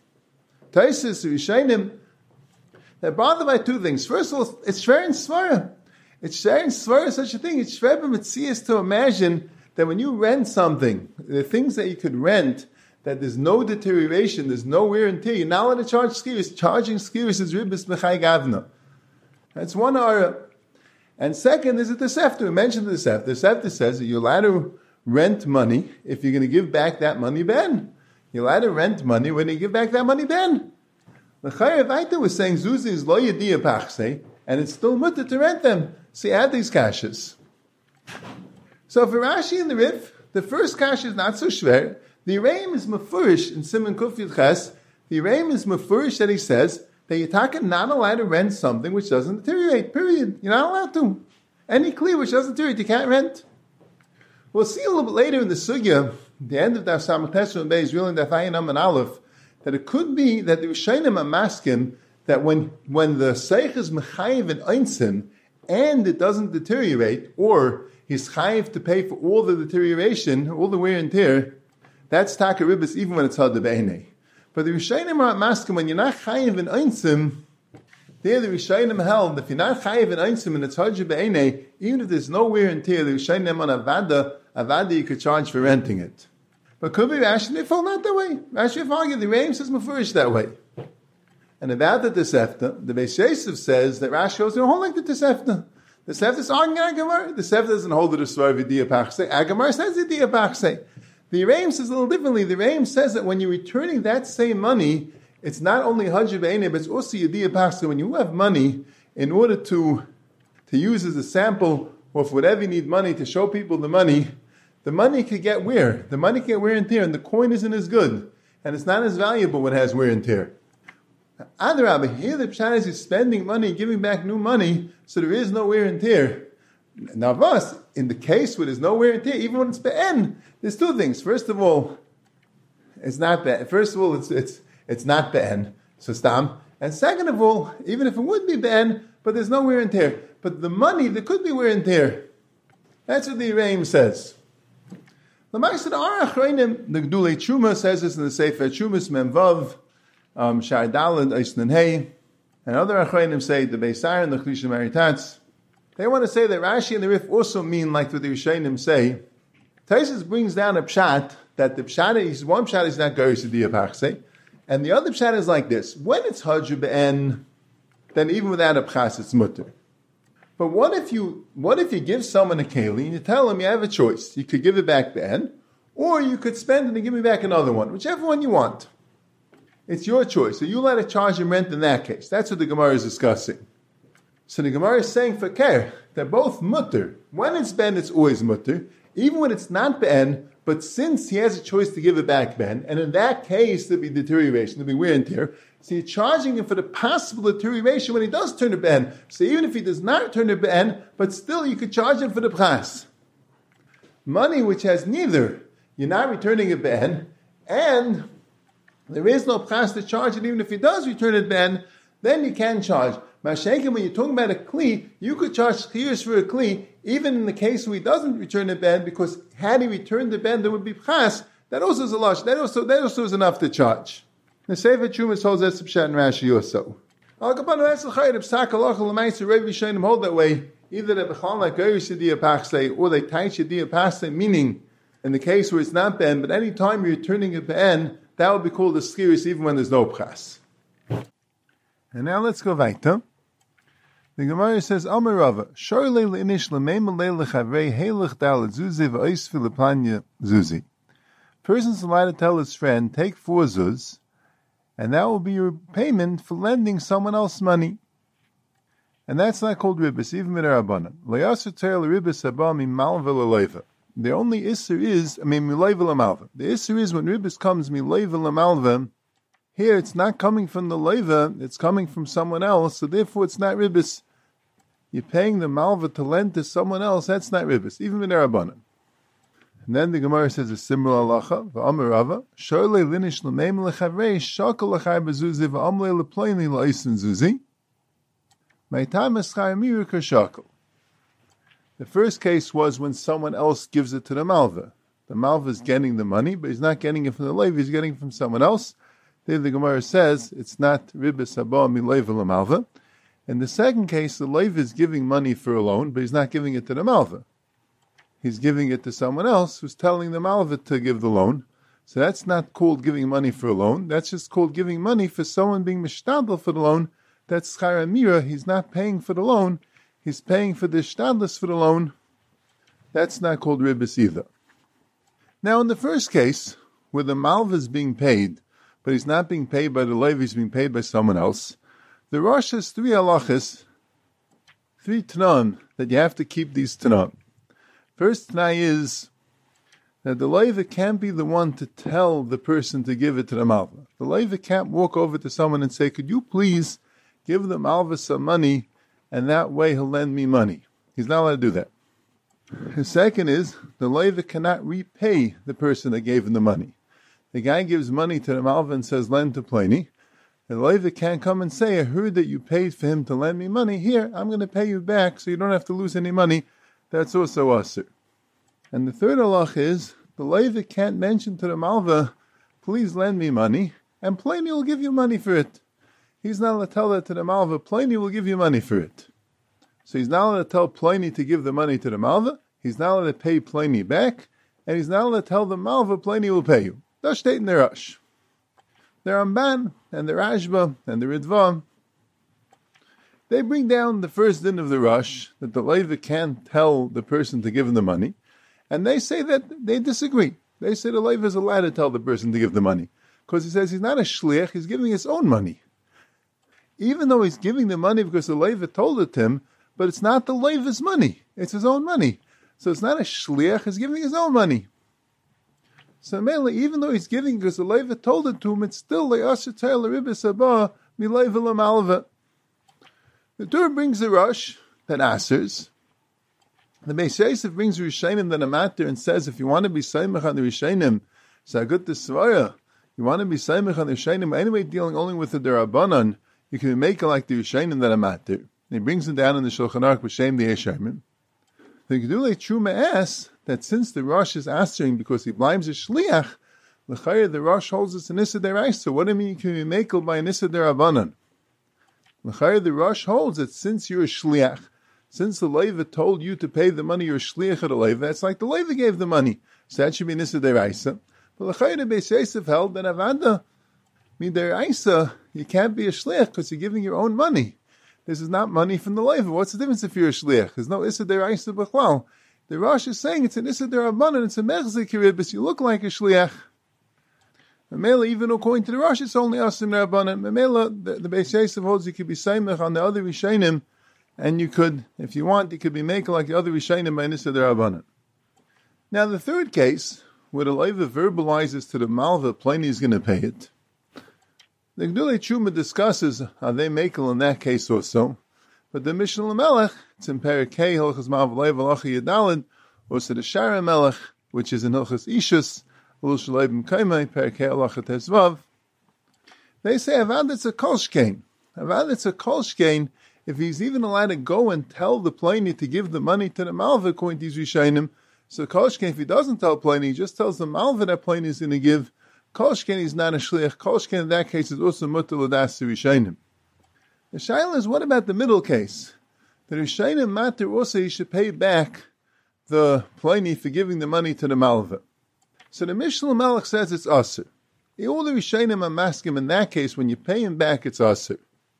Taisus, the Rishayim, they're bothered by two things. First of all, it's Shver and Svara. It's sharing svara, such a thing. It's Shver b'metzias to imagine that when you rent something, the things that you could rent, that there's no deterioration, there's no wear and tear, you're not allowed to charge skiris. Charging skiris is ribis b'chai gavna. That's one ara. And second is the Tosefta. We mentioned the Tosefta. The Tosefta says that you're allowed to rent money if you're going to give back that money ben. You're allowed to rent money when you give back that money ben. The Chayyim Vaita was saying Zuzi is lo yediyah pachsei, and it's still mutter to rent them. So you add these kashas. So for Rashi and the Rif, the first kasha is not so shver. The Yereim is mafurish in Siman Kuf Yud Ches. The Yereim is mafurish that he says that you're not allowed to rent something which doesn't deteriorate, period. You're not allowed to. Any kli which doesn't deteriorate, you can't rent. We'll see a little bit later in the Sugya, the end of Daf Samach Teshuv and Beis, really in Daf Ayin Am and Aleph, that it could be that the Rishayim are masking that when the seich is mechayiv and einsim, and it doesn't deteriorate, or he's chayiv to pay for all the deterioration, all the wear and tear, that's taka ribbis even when it's had the be'enei. But the Rishonim are at maskim, when you're not chayiv and einsim, there the Rishonim held, if you're not chayiv and einsim and it's had the be'enei, even if there's no wear and tear, the Rishonim on avada you could charge for renting it. But could be Rashi, they fall not that way. Rashi argued the Reim says mafurish that way. And about the Tosefta, the Beis Yosef says that Rashi goes to hold like the Tosefta. The Tosefta is arguing Agamar. The Tosefta doesn't hold it as Svar v'Diya Pachse. Agamar says V'Diya Pachse. The Reim says a little differently. The Reim says that when you're returning that same money, it's not only Hajj B'Einei, but it's also Yediya Pachse. When you have money, in order to use as a sample, or for whatever you need money to show people the money could get wear. The money can get wear and tear, and the coin isn't as good. And it's not as valuable when it has wear and tear. Adarabah, here the pshat is spending money, giving back new money, so there is no wear and tear. Now, thus, in the case where there's no wear and tear, even when it's be'en, there's two things. First of all, it's not be'en. First of all, it's not be'en, so stam. And second of all, even if it would be be'en, but there's no wear and tear. But the money, there could be wear and tear. That's what the Reim says. The Ma'aseh Achronim, the Gdulei Truma says this in the Sefer Trumas Memvav, Shar Daled, Eisnan Hey, and other Achronim say the Beisar and the Chlisha Maritatz. They want to say that Rashi and the Rif also mean like what the Rishonim say. Taisus brings down a pshat that the pshat is one pshat is not Geris Yediya Pachse, and the other pshat is like this: when it's Hajj Be'en, then even without a pchas it's mutter. But what if you give someone a keli and you tell him you have a choice? You could give it back then, or you could spend it and give me back another one, whichever one you want. It's your choice. So you let it charge him rent in that case. That's what the Gemara is discussing. So the Gemara is saying for ker, they're both mutter. When it's ben, it's always mutter, even when it's not ben. But since he has a choice to give it back ben, and in that case there'll be deterioration, there'll be wear and tear. So you're charging him for the possible deterioration when he does turn it ben. So even if he does not turn it ben, but still you could charge him for the pras. Money which has neither, you're not returning it ben, and there is no pras to charge it even if he does return it ben, then you can charge. Mashenkin, when you're talking about a kli, you could charge chiyus for a kli, even in the case where he doesn't return the ben, because had he returned the ben, there would be pras. That also is a lush. That also is enough to charge. The Sefer Trumas holds that Pshat and Rashi also. Al Kapanu Etzachayim Psak Halacha L'Maisa Rei Rishonim hold that way. Either they bechal like Geris Yediya Pachse, or they taish Yediya Pachse, meaning in the case where it's not ben, but any time you're returning a ben, that would be called a skiris even when there's no pras. And now let's go weiter. The Gemara says, Amar Rava, Shorlei le'inish l'meim alei l'chavrei heilach dal zuzi v'oisfi l'planya zuzi. Person's allowed to tell his friend, take 4 zuz, and that will be your payment for lending someone else money. And that's not called ribbis, even with Rabbanan. Le'asur teir l'ribbis haba mimalva l'leiva. The only isser is, mileiva l'malva. The isser is when ribbis comes mileiva l'malva. Here it's not coming from the leiva, it's coming from someone else, so therefore it's not ribbis. You're paying the malva to lend to someone else, that's not ribbis, even with Rabbanan. And then the Gemara says a similar halacha, v'amar Rava, shorlei linish l'meim l'chavrei, shakal l'chai b'zuzi, v'amlei l'pleini l'oisin zuzi, meitam eschai miru k'shakal. The first case was when someone else gives it to the malva. The malva is getting the money, but he's not getting it from the leiva, he's getting it from someone else. There the Gemara says it's not ribbis haba mileiva l'malva. In the second case, the leiva is giving money for a loan, but he's not giving it to the malva. He's giving it to someone else who's telling the malva to give the loan. So that's not called giving money for a loan. That's just called giving money for someone being mishtadl for the loan. That's schar amira. He's not paying for the loan. He's paying for the shtadlus for the loan. That's not called ribbis either. Now, in the first case, where the malva is being paid, but he's not being paid by the leiva, he's being paid by someone else, the Rosh has 3 halachas, 3 tanan, that you have to keep these tanan. First tanai is that the leiva can't be the one to tell the person to give it to the malva. The leiva can't walk over to someone and say, could you please give the malva some money, and that way he'll lend me money. He's not allowed to do that. The second is, the leiva cannot repay the person that gave him the money. The guy gives money to the malva and says, lend to Pliny. The Leva can't come and say, I heard that you paid for him to lend me money. Here, I'm going to pay you back so you don't have to lose any money. That's also asur. And the third halach is, the Leva can't mention to the Malva, please lend me money, and Pliny will give you money for it. He's not allowed to tell that to the Malva, Pliny will give you money for it. So he's not allowed to tell Pliny to give the money to the Malva, he's not allowed to pay Pliny back, and he's not allowed to tell the Malva, Pliny will pay you. Das steht in der Rosh. The Ramban and the Rashba and the Ritva, they bring down the first din of the Rosh, that the Leva can't tell the person to give him the money, and they say that they disagree. They say the Leva is allowed to tell the person to give the money, because he says he's not a shliach, he's giving his own money. Even though he's giving the money because the Leva told it to him, but it's not the Leva's money, it's his own money. So it's not a shliach, he's giving his own money. So mainly, even though he's giving because the Leva told it to him, it's still le'asher ta'el l'ribis haba mi'leva l'malva. The Torah brings the Rosh that asers. The Beis Yosef brings Rishonim that a matter and says, if you want to be saimach on the Rishonim, sagut the svara, you want to be saimach on the Rishonim, anyway dealing only with the Derabanan, you can make it like the Rishonim that a matter. He brings it down in the Shulchan Aruch b'shem the Yesharim. The Gedulei Truma asks that since the Rosh is answering because he blames a shliach, l'chayr the Rosh holds it's an issa deraisa. What do you mean you can be makel by an issa derabanan? L'chayr the Rosh holds that since you're a shliach, since the Leva told you to pay the money, you're a shliach of the Leva. That's like the Leva gave the money, so that should be an issa deraisa. But l'chayr the Beis Yosef held that avada mideraisa you can't be a shliach because you're giving your own money. This is not money from the Leva. What's the difference if you're a shliach? There's no issa deraisa b'chlal. The Rosh is saying it's an issa derabanan, it's a mechzik kiribis, you look like a shliach. Memela, even according to the Rosh, it's only asim derabanan. Memela, the Beis Yosef holds you could be saimach on the other Rishonim, and you could, if you want, you could be making like the other Rishonim by an issa derabanan. Now the third case, where the Leva verbalizes to the Malva, Pliny is going to pay it. The Gedulei Truma discusses how they makel in that case also, but the Mishnah L'Melech, it's in Perikei Hilchos Malva Leva Halacha Yedalid, also the Shara Melech, which is in Hilchos Ishus, L'ul Shaleim Kaimai Perikei Halacha Tezvav. They say avad it's a kolshkein. Avad it's a kolshkein if he's even allowed to go and tell the Pliny to give the money to the Malva according to these Rishonim. So kolshkein, if he doesn't tell Pliny, he just tells the Malva that Pliny is going to give. Kolshken is not a shliach. Kolshken in that case is also mutter l'das to Rishonim. The shaila is, what about the middle case? The Rishonim matter also he should pay back the Pliny for giving the money to the Malva. So the Mishnah Melech says it's asur. All the Rishonim are maskim in that case, when you pay him back, it's asur.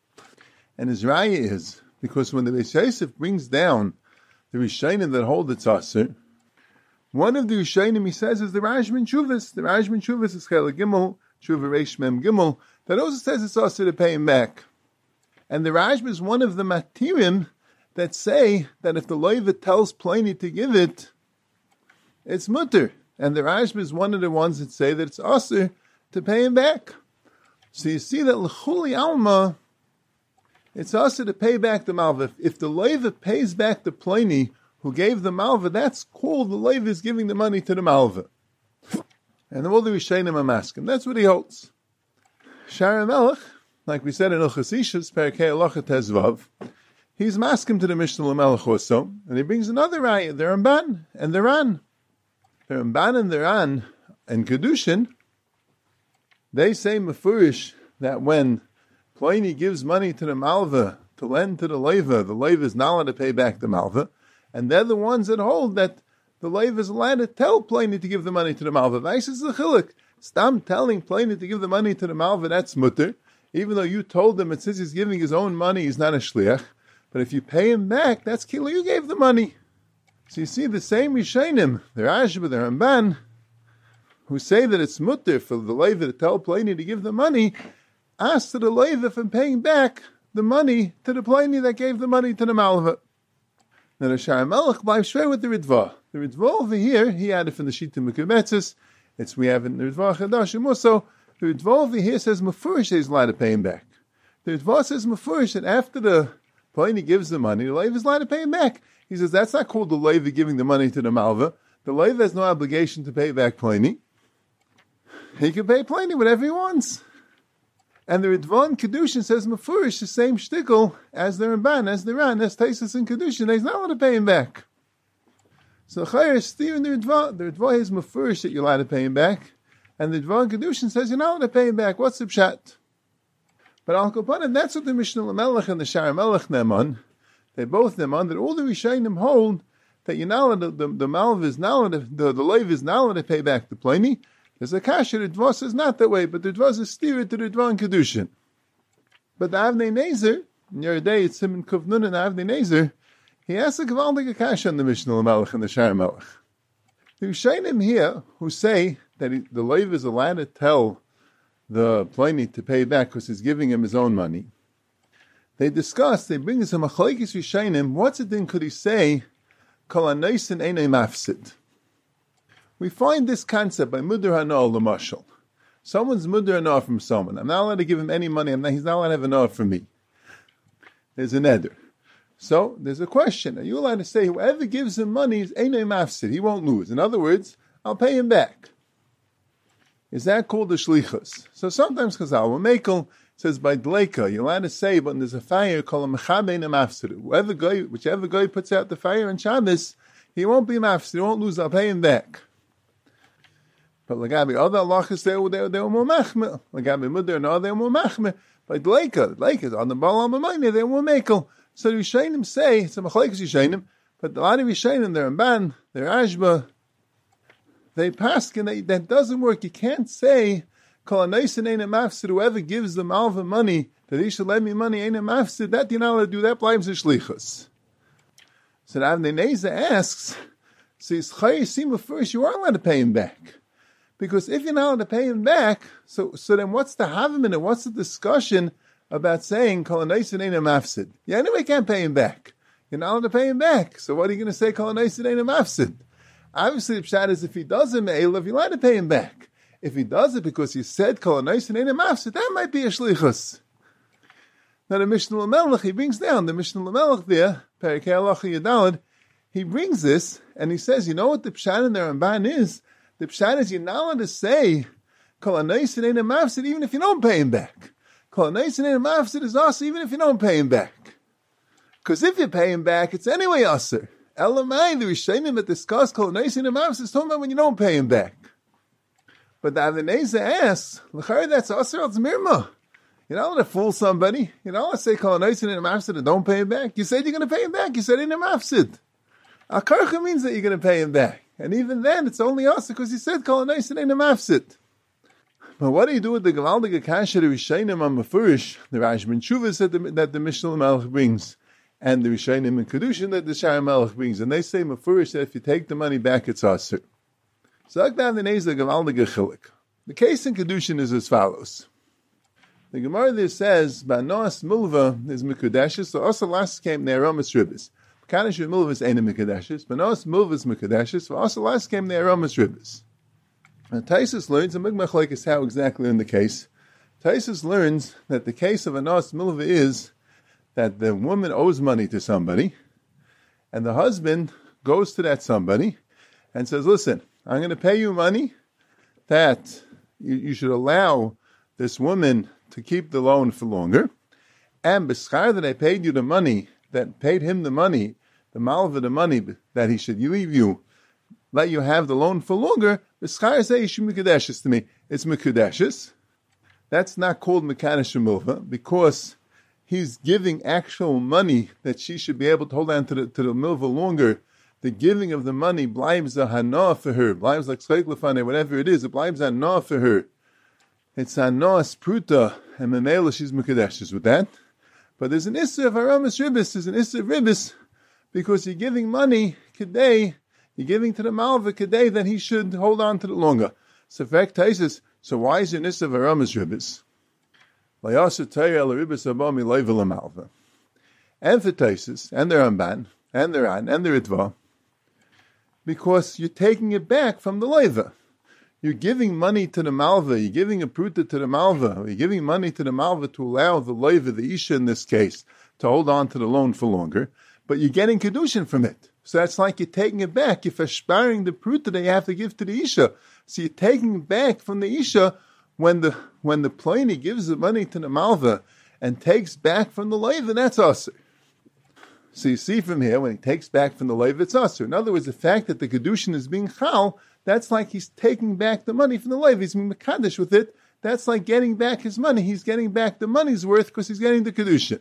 And his raya is, because when the Beis Yosef brings down the Rishonim that hold it's asur, one of the Rishonim, he says, is the Rashman Shuvas. The Rashman Shuvas is Chela Gimel, Shuva Reish Mem Gimel, that also says it's also to pay him back. And the Rashman is one of the Matirim that say that if the Leva tells Pliny to give it, it's mutter. And the Rashman is one of the ones that say that it's also to pay him back. So you see that L'chuli Alma, it's also to pay back the Malva. If the Leva pays back the Pliny, who gave the Malva, that's called the Leva is giving the money to the Malva. And all the Rishonim are maskim. That's what he holds. Shara Melech, like we said in Hilchos Ishus, Perikei Halacha Tezvav, he's maskim to the Mishnah L'Melech also, and he brings another raya, the Ramban and the Ran. The Ramban and the Ran and Kedushin, they say mefurish that when Pliny gives money to the Malva to lend to the Leva is not allowed to pay back the Malva. And they're the ones that hold that the Leva is allowed to tell Pliny to give the money to the Malva. Vice is the chiluk. Stam telling Pliny to give the money to the Malva, that's mutter. Even though you told him, it says he's giving his own money, he's not a shliach. But if you pay him back, that's kilo, you gave the money. So you see the same Rishonim, the Rashba, the Ramban, who say that it's mutter for the Leva to tell Pliny to give the money, ask to the Leva for paying back the money to the Pliny that gave the money to the Malva. Now the Shara Melech blives straight with the Ritva. The Ritva over here, he added from the Shita Mekubetzis. We have in the Ritva Chadashim also. The Ritva over here says Mefurish is allowed to pay him back. The Ritva says Mefurish that after the Pliny gives the money, the Leva is allowed to pay him back. He says that's not called the Leva giving the money to the Malva. The Leva has no obligation to pay back Pliny. He can pay Pliny whatever he wants. And the Ritvan Kedushin says Mefurish the same shtickle as the Ramban, as the Ran, as Taisus in Kedushin. He's not allowed to pay him back. So Chayr is steering the Ritvan. The Ritvan is Mefurish that you're allowed to pay him back. And the Ritvan Kedushin says you're not allowed to pay him back. What's the pshat? But Al Kapanim, that's what the Mishnah Lamelech and the Shar Melech Neman, they both Neman, that all the Rishayim hold that you're not allowed, the Malv is not allowed, the Leiv is not allowed to pay back the Pliny. There's a kasha, the Dvos is not that way, but the Dvos is steered to the Dvan Kedushin. But the Avnei Nezer, in your day, it's him and Kuvnun and Avnei Nezer, he asks a Gavaldig kasha on the Mishnah Lamelech and the Shar Melech. The Rishayim here, who say that the Leiv is allowed to tell the Pliny to pay back because he's giving him his own money, they bring us a Machlekes Rishayim, what's it then could he say, Kol HaNoisen Einay Mafsid? We find this concept by Mudar Hana L'Mashal. Someone's Mudar Hana from someone. I'm not allowed to give him any money. He's not allowed to have an Hana from me. There's an Eder. So there's a question. Are you allowed to say whoever gives him money is Einay Mafsid? He won't lose. In other words, I'll pay him back. Is that called a shlichus? So sometimes Chazal will makel says by dleika you're allowed to say, but there's a fire called a mechabein mafsid. Whichever guy puts out the fire on Shabbos, he won't be mafsid. He won't lose. I'll pay him back. But lagabi other halachas they were more machmir. Lagabi mudar no they were more machmir. By dleika is on the bal al they were makel. So the Rishayim say it's a machlekes Rishayim, but a lot of Rishayim they're Ramban, they're Ashba. They paskin that doesn't work. You can't say Kol HaNoisen Einay Mafsid. Whoever gives the malva money that he should lend me money Einay Mafsid. That you're not allowed to do. That blames the shlichus. So the Avnei Nezer asks, says Chayesima first. You are allowed to pay him back because if you're not allowed to pay him back, so then what's the havim in it? What's the discussion about saying Kol HaNoisen Einay Mafsid? You anyway can't pay him back. You're not allowed to pay him back. So what are you going to say Kol HaNoisen Einay Mafsid? Obviously, the pshat is if he does it, Me'elav, you're allowed to pay him back. If he does it because he said Kol HaNoisen Einay Mafsid, that might be a shlichus. Now the Mishnah Lamelech, he brings down the Mishnah Lamelech there, Perikei Halacha Yadalad, he brings this and he says, you know what the pshat in the Ramban is? The pshat is you're not allowed to say Kol HaNoisen Einay Mafsid even if you don't pay him back. Kol HaNoisen Einay Mafsid is also even if you don't pay him back. Because if you pay him back, it's anyway aser. Elamai, the Rishayim that discuss Kol HaNoisen Einay Mafsid is talking about when you don't pay him back. But the Avnei Nezer asks, l'chari that's aser al zmirma. You're not allowed to fool somebody. You're not allowed to say Kol HaNoisen Einay Mafsid and don't pay him back. You said you're going to pay him back. You said Einay Mafsid. Akarcha means that you're going to pay him back. And even then, it's only aser because you said Kol HaNoisen Einay Mafsid. But what do you do with the Gavaldige Kasha, the Rishayim on Mefurish, the Rash Ben Shuvah said that the Mishnah Lamelech brings, and the Rishayim in Kedushin that the Shar Melech brings, and they say Mefurish that if you take the money back, it's aser. So the case in Kedushin is as follows. The Gemara there says, Banos Milva is Mikudeshes, so also last came Ne'aromas Ribbis. Kanish Milva is Eina Mikudeshes, Banos Milva is Mikudeshes, so also last came Ne'aromas Ribbis. And Taisus learns, and Migmachlek is how exactly in the case. Taisus learns that the case of Anos Milva is that the woman owes money to somebody, and the husband goes to that somebody and says, listen, I'm going to pay you money that you should allow this woman to keep the loan for longer, and b'schar that I paid you the money, that paid him the money, the malva the money that he should leave you, let you have the loan for longer, b'schar say yishu mikudeshes to me. It's mikudeshes. That's not called mekanesh milva because he's giving actual money that she should be able to hold on to the milva longer. The giving of the money blives a hana for her, blives like scheiklefane, whatever it is, it blives a hana for her. It's hana spruta, and memela she's mekadeshes with that. But there's an issur of haramas ribbis, there's an issur of ribbis, because you're giving money kadei, you're giving to the malva kadei that he should hold on to it longer. So fact Taisus, so why is an issur of haramas ribbis? Layasur teir el ribbis abami leivel malva. And for Taisus, and the Ramban, and the Ran, and the Ritva, because you're taking it back from the leiva. You're giving money to the malva, you're giving a pruta to the malva, you're giving money to the malva to allow the leiva, the isha in this case, to hold on to the loan for longer, but you're getting kedushin from it. So that's like you're taking it back. You're versparing the pruta that you have to give to the isha. So you're taking back from the isha when the pliny gives the money to the malva and takes back from the leiva, that's aser. So you see from here, when he takes back from the leiva, it's aser. In other words, the fact that the kedushin is being chal, that's like he's taking back the money from the leiva. He's being mekadesh with it. That's like getting back his money. He's getting back the money's worth because he's getting the kedushin.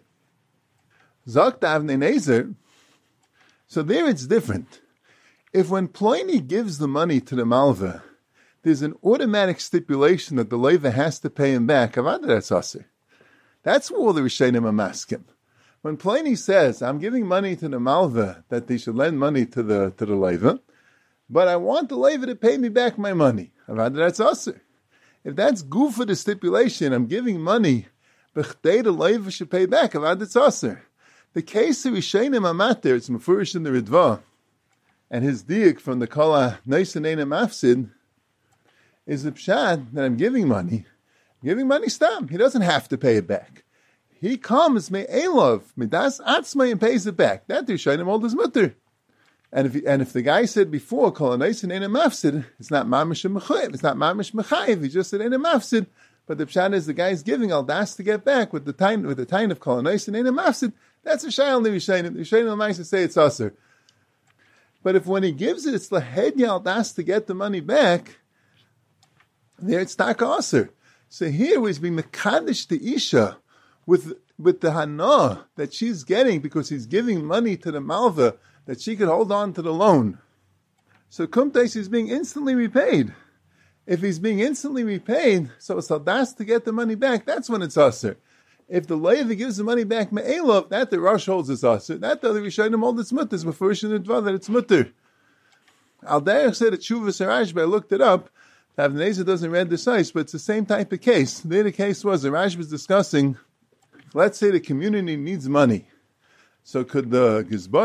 Zok Avnei Nezer. So there it's different. If when Pliny gives the money to the malva, there's an automatic stipulation that the leiva has to pay him back, avada, that's aser. That's what all the Rishonim are maskim. When Pliny says, I'm giving money to the malva, that they should lend money to the leiva, but I want the leiva to pay me back my money, avada, that's aser. If that's good for the stipulation, I'm giving money, b'chdei the leiva should pay back, avada, that's aser. The case of Rishonim Amater, it's Mefurish in the Ritva, and his diak from the Kala Neisen Eina Mafsid, is the pshat that I'm giving money stam. He doesn't have to pay it back. He comes me'elov, midas atzmai, and pays it back. That Rishonim hold his mutter. And if the guy said before, Kala Neisen Eina Mafsid, it's not mamish mechayiv, it's not mamish mechayiv, he just said Eina Mafsid. But the pshat is the guy is giving al das to get back with the time of Kala Neisen Eina Mafsid. That's a shayal in the Rishonim. The Rishonim might say it's aser. But if when he gives it, it's lahedya al das to get the money back, there it's taka aser. So here he's being mekadesh the isha with the hana that she's getting because he's giving money to the malva that she could hold on to the loan. So kumtes is being instantly repaid. If he's being instantly repaid, so it's al das to get the money back, that's when it's aser. If the leiva gives the money back me'elov, that the Rosh holds is aser. That the other Rishonim hold it's mutter. It's Mefurish in the Dvar that it's mutter. Al Derech said at Shuvas Rashba, I looked it up. Avnei Nezer doesn't read the size, but it's the same type of case. There the case was, the Rashba was discussing, let's say the community needs money. So could the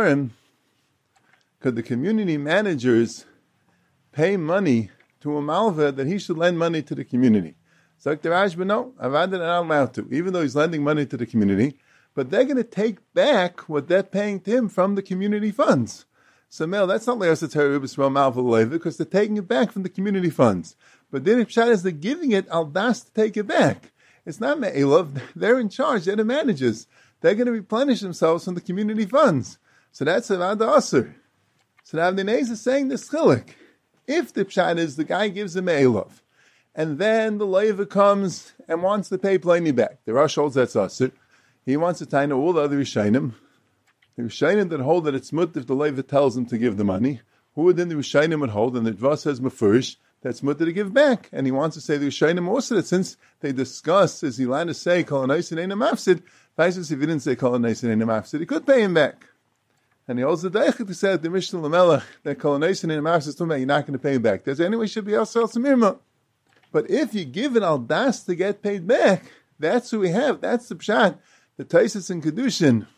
community managers pay money to a malva that he should lend money to the community? So the Rashba, no, Avada are not allowed to, even though he's lending money to the community, but they're going to take back what they're paying to him from the community funds. So, Mel, that's not Le'asat Harubis from Malva Leiva, because they're taking it back from the community funds. But then if Pshat is they're giving it, al das to take it back. It's not Me'elov, they're in charge, they're the managers. They're going to replenish themselves from the community funds. So that's Avada Asur. So now the Nez is saying this chilik. If the Pshat is the guy gives him Me'elov, and then the leiva comes and wants to pay Pliny back. The Rosh holds that's aser. He wants to tie all the other Rishonim. The Rishonim that hold that it's mut if the leiva tells him to give the money. Who would then the Rishonim would hold? And the Dvar says Mefurish, that's mutter to give back. And he wants to say the Rishonim also that since they discuss, as he allowed to say, Kol Neisen Eina Mafsid, if he didn't say Kol Neisen Eina Mafsid, he could pay him back. And he also deichik to say at the Mishnah Lamelech that Kol Neisen Eina Mafsid is talking about you're not going to pay him back. There's anyway should be also Samirma. But if you give it al das to get paid back, that's who we have. That's the pshat, the Taisus in Kedushin,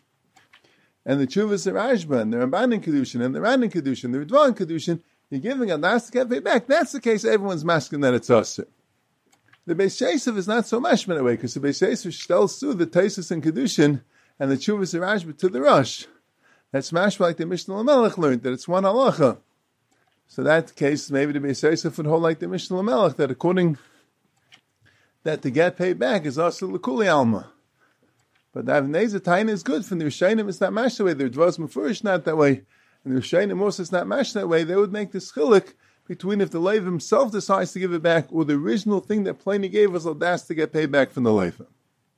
and the Chuvas Rashba, and the Ramban in Kedushin, and the Ran in Kedushin, the Ritva in Kedushin. You're giving al das to get paid back. That's the case. Everyone's masking that it's aser. The Beis Yosef is not so mashman away because the Beis Yosef tells through the Taisus in Kedushin and the Chuvas Rashba to the Rosh. That's mashma like the Mishnah Lamelech learned that it's one halacha. So that case, maybe the Beis Yosef would hold like the Mishnah Lamelech, that according that to get paid back is also l'kuli alma. But the Avnei Nezer Taina is good. From the Rishonim, it's not mash that way. The Dvaz Mefurish not that way. And the Rishonim also it's not mash that way. They would make this chilik between if the leiva himself decides to give it back, or the original thing that Pliny gave was l'das to get paid back from the leiva.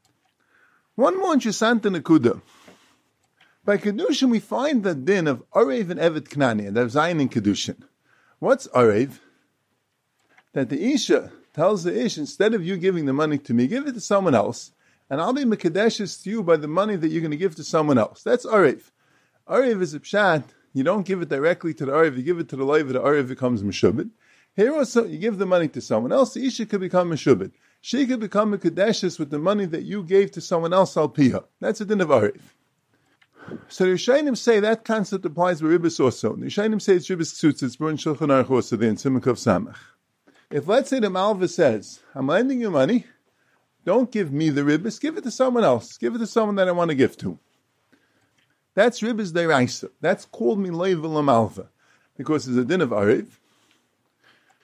One more interessant nekuda. By Kedushin, we find the din of Arev and Evet Knani, and of Zayin in Kedushin. What's Arev? That the Isha tells the Ish, instead of you giving the money to me, give it to someone else, and I'll be Mekadeshes to you by the money that you're going to give to someone else. That's Arev. Arev is a pshat. You don't give it directly to the Arev, you give it to the Leiva, the Arev becomes Meshubit. Here also, you give the money to someone else, the Isha could become Meshubit. She could become Mekadeshes with the money that you gave to someone else, Al-Piha. That's a din of Arev. So the Rishonim say that concept applies with Ribbis also. The Rishonim say it's Ribbis Ksutz, it's Brun Shulchan Aruch also there in Simon Kov Samach. If let's say the Malva says, I'm lending you money, don't give me the Ribbis, give it to someone else. Give it to someone that I want to give to. That's Ribbis Deraisa. That's called Mileiva Lamalva. Because it's a din of Arev.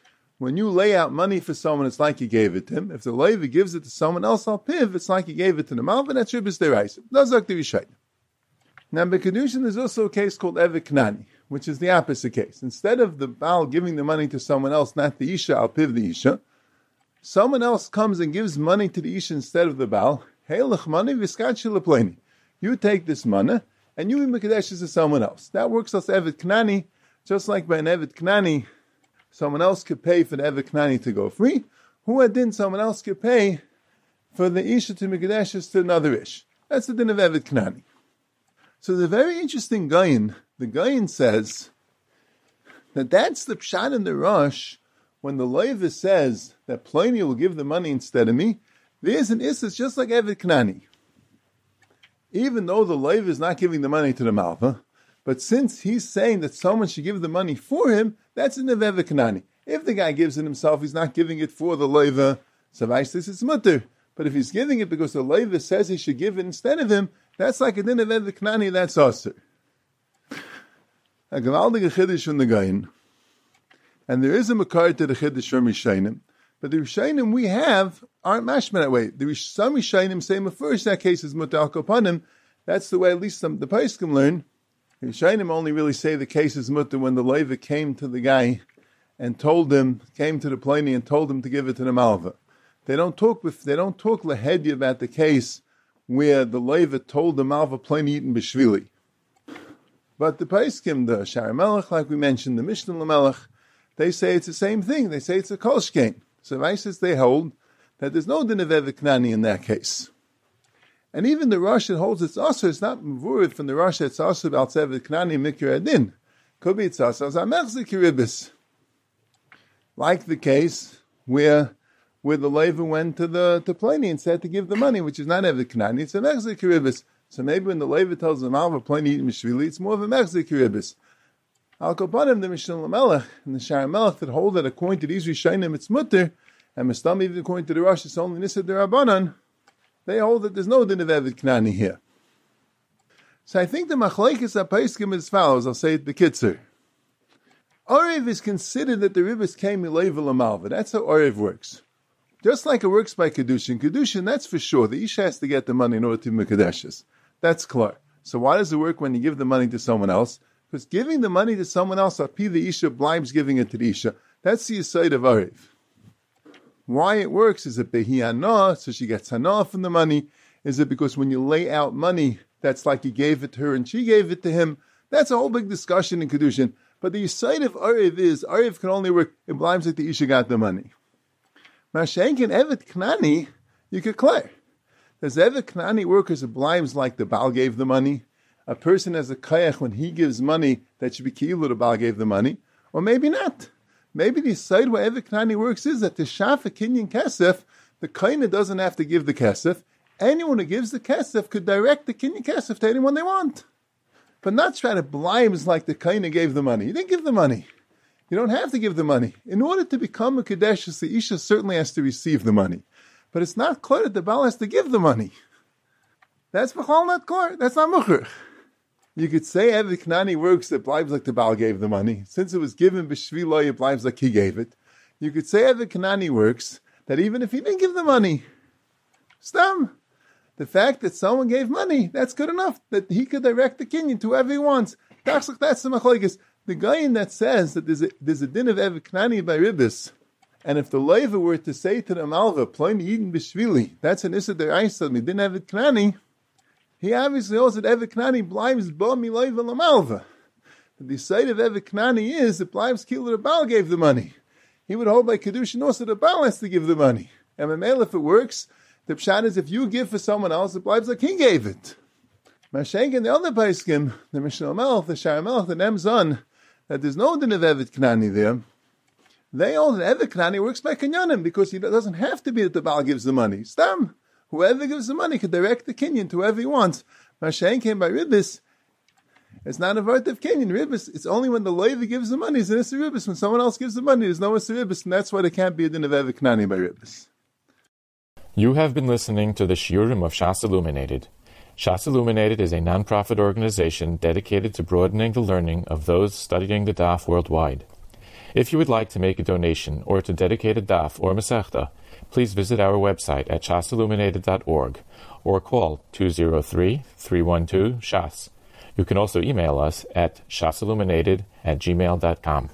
when you lay out money for someone, it's like you gave it to him. If the Levi gives it to someone else, al piv, it's like you gave it to the Malva, that's Ribbis Deraisa. That's like the Rishayim. Now, in Kedushin, there's also a case called Evet Knani, which is the opposite case. Instead of the Baal giving the money to someone else, not the Isha, al piv the Isha, someone else comes and gives money to the Isha instead of the Baal. Hey, l'chmani v'skad shelapleni. You take this money, and you mekadesh to someone else. That works as Evet Knani, just like by an Evet Knani, someone else could pay for the Evet Knani to go free. Who had din, someone else could pay for the Isha to mekadesh to another Ish. That's the din of Evet Knani. So the very interesting Gayin, the Gayin says that that's the pshat in the Rosh when the Levi says that Pliny will give the money instead of me. There's an Issa, it's just like Evet Knani. Even though the Levi is not giving the money to the Malva, but since he's saying that someone should give the money for him, that's in the Evet Knani. If the guy gives it himself, he's not giving it for the Levi, so this is mutter. But if he's giving it because the Levi says he should give it instead of him, that's like a din of Evet Knani, that's aser. A gewaldige chiddush from the Gayin. And there is a makar to the chiddush from Rishayim, but the Rishayim we have aren't mashma that way. Some Rishayim say in the first that case is mutar kopanim. That's the way at least the Paiskim learn. The Rishayim only really say the case is mutar when the Levi came to the guy and came to the Pliny and told him to give it to the Malva. They don't talk lahedi about the case where the Levi told the Malva Pliny eaten b'shvili. But the Paiskim, the Shari Melech, like we mentioned, the Mishnah Lamelech, they say it's the same thing. They say it's a kolshkein. So Vaisis, they hold that there's no din of Evet Knani in that case. And even the Rosh that holds it's also, it's not mvurid from the Rosh that's also about Evet Knani Mikra Adin. Could be it's also as Amechzik Ribis. Like the case where the Levi went to Pliny and said to give the money, which is not Evet Knani, it's a Amechzik Ribis. So maybe when the Levi tells the Malva Pliny eat Mishvili, it's more of a Amechzik Ribis. Al Kopanim, the Mishnah Lamelech and the Shari Melech that hold that according to these Rishayim it's mutter, and Mistam even according to the Rosh it's only Nisa Derabanan, they hold that there's no din of Evet Knani here. So I think the Machlekes HaPaiskim is as follows. I'll say it b'kitzur. Orev is considered that the Ribbis came Levi Lamalva. That's how Orev works. Just like it works by Kedushin. Kedushin, that's for sure. The Isha has to get the money in order to be Mekadeshes. That's clear. So why does it work when you give the money to someone else? Because giving the money to someone else, Api the Isha blibes giving it to the Isha. That's the side of Arev. Why it works is it behi hana, so she gets hana from the money. Is it because when you lay out money, that's like he gave it to her and she gave it to him? That's a whole big discussion in Kedushin. But the side of Arev is, Arev can only work, it blibes like the Isha got the money. Mashenk and Evet Knani, you could clear. Does Evet Knani work as it blibes like the Baal gave the money? A person has a kayach when he gives money that should be ki'ilu the Baal gave the money, or maybe not. Maybe the side where Evet Knani works is that the Shafa Kinyan Kesef, the Kaina doesn't have to give the Kesef. Anyone who gives the Kesef could direct the Kinyan Kesef to anyone they want. But not try to blibes like the Kaina gave the money. He didn't give the money. You don't have to give the money. In order to become a Kadesh, the Isha certainly has to receive the money. But it's not clear that the Baal has to give the money. That's B'chal not clear. That's not Mukher. You could say Evet Knani works, it blibes like the Baal gave the money. Since it was given b'shviloi, it blibes like he gave it. You could say Evet Knani works, that even if he didn't give the money, stam, the fact that someone gave money, that's good enough, that he could direct the kinyan to whoever he wants. That's the machlokes. The guy in that says that there's a din of Evet Knani by Ribbis, and if the Levi were to say to the Malva, Pliny Eden b'shvili, that's an Issa Deraisa, we didn't have Evet Knani, he obviously knows that Evet Knani blives bo mi Levi Lamalva. The side of Evet Knani is that blives kilo the Baal gave the money. He would hold by Kedushin also the Baal has to give the money. And Mamel, if it works, the pshat is if you give for someone else, it blives like he gave it. Mashenk and the other Paiskim, the Mishnah Melech, the Shari Melech, the Nemzon, that there's no din of Evet Knani there. They all that Evet Knani works by Kinyanim because he doesn't have to be that the Baal gives the money. Stam. Whoever gives the money could direct the Kinyan to whoever he wants. Mashen came by Ribbis. It's not a vart of Kinyan. Ribbis, it's only when the Levi gives the money, it's an Issa Ribbis. When someone else gives the money, there's no Issa Ribbis, and that's why there can't be a din of Evet Knani by Ribbis. You have been listening to the Shiurim of Shas Illuminated. Shas Illuminated is a non-profit organization dedicated to broadening the learning of those studying the Daf worldwide. If you would like to make a donation or to dedicate a daf or masechta, please visit our website at shasilluminated.org or call 203-312-SHAS. You can also email us at shasilluminated@gmail.com.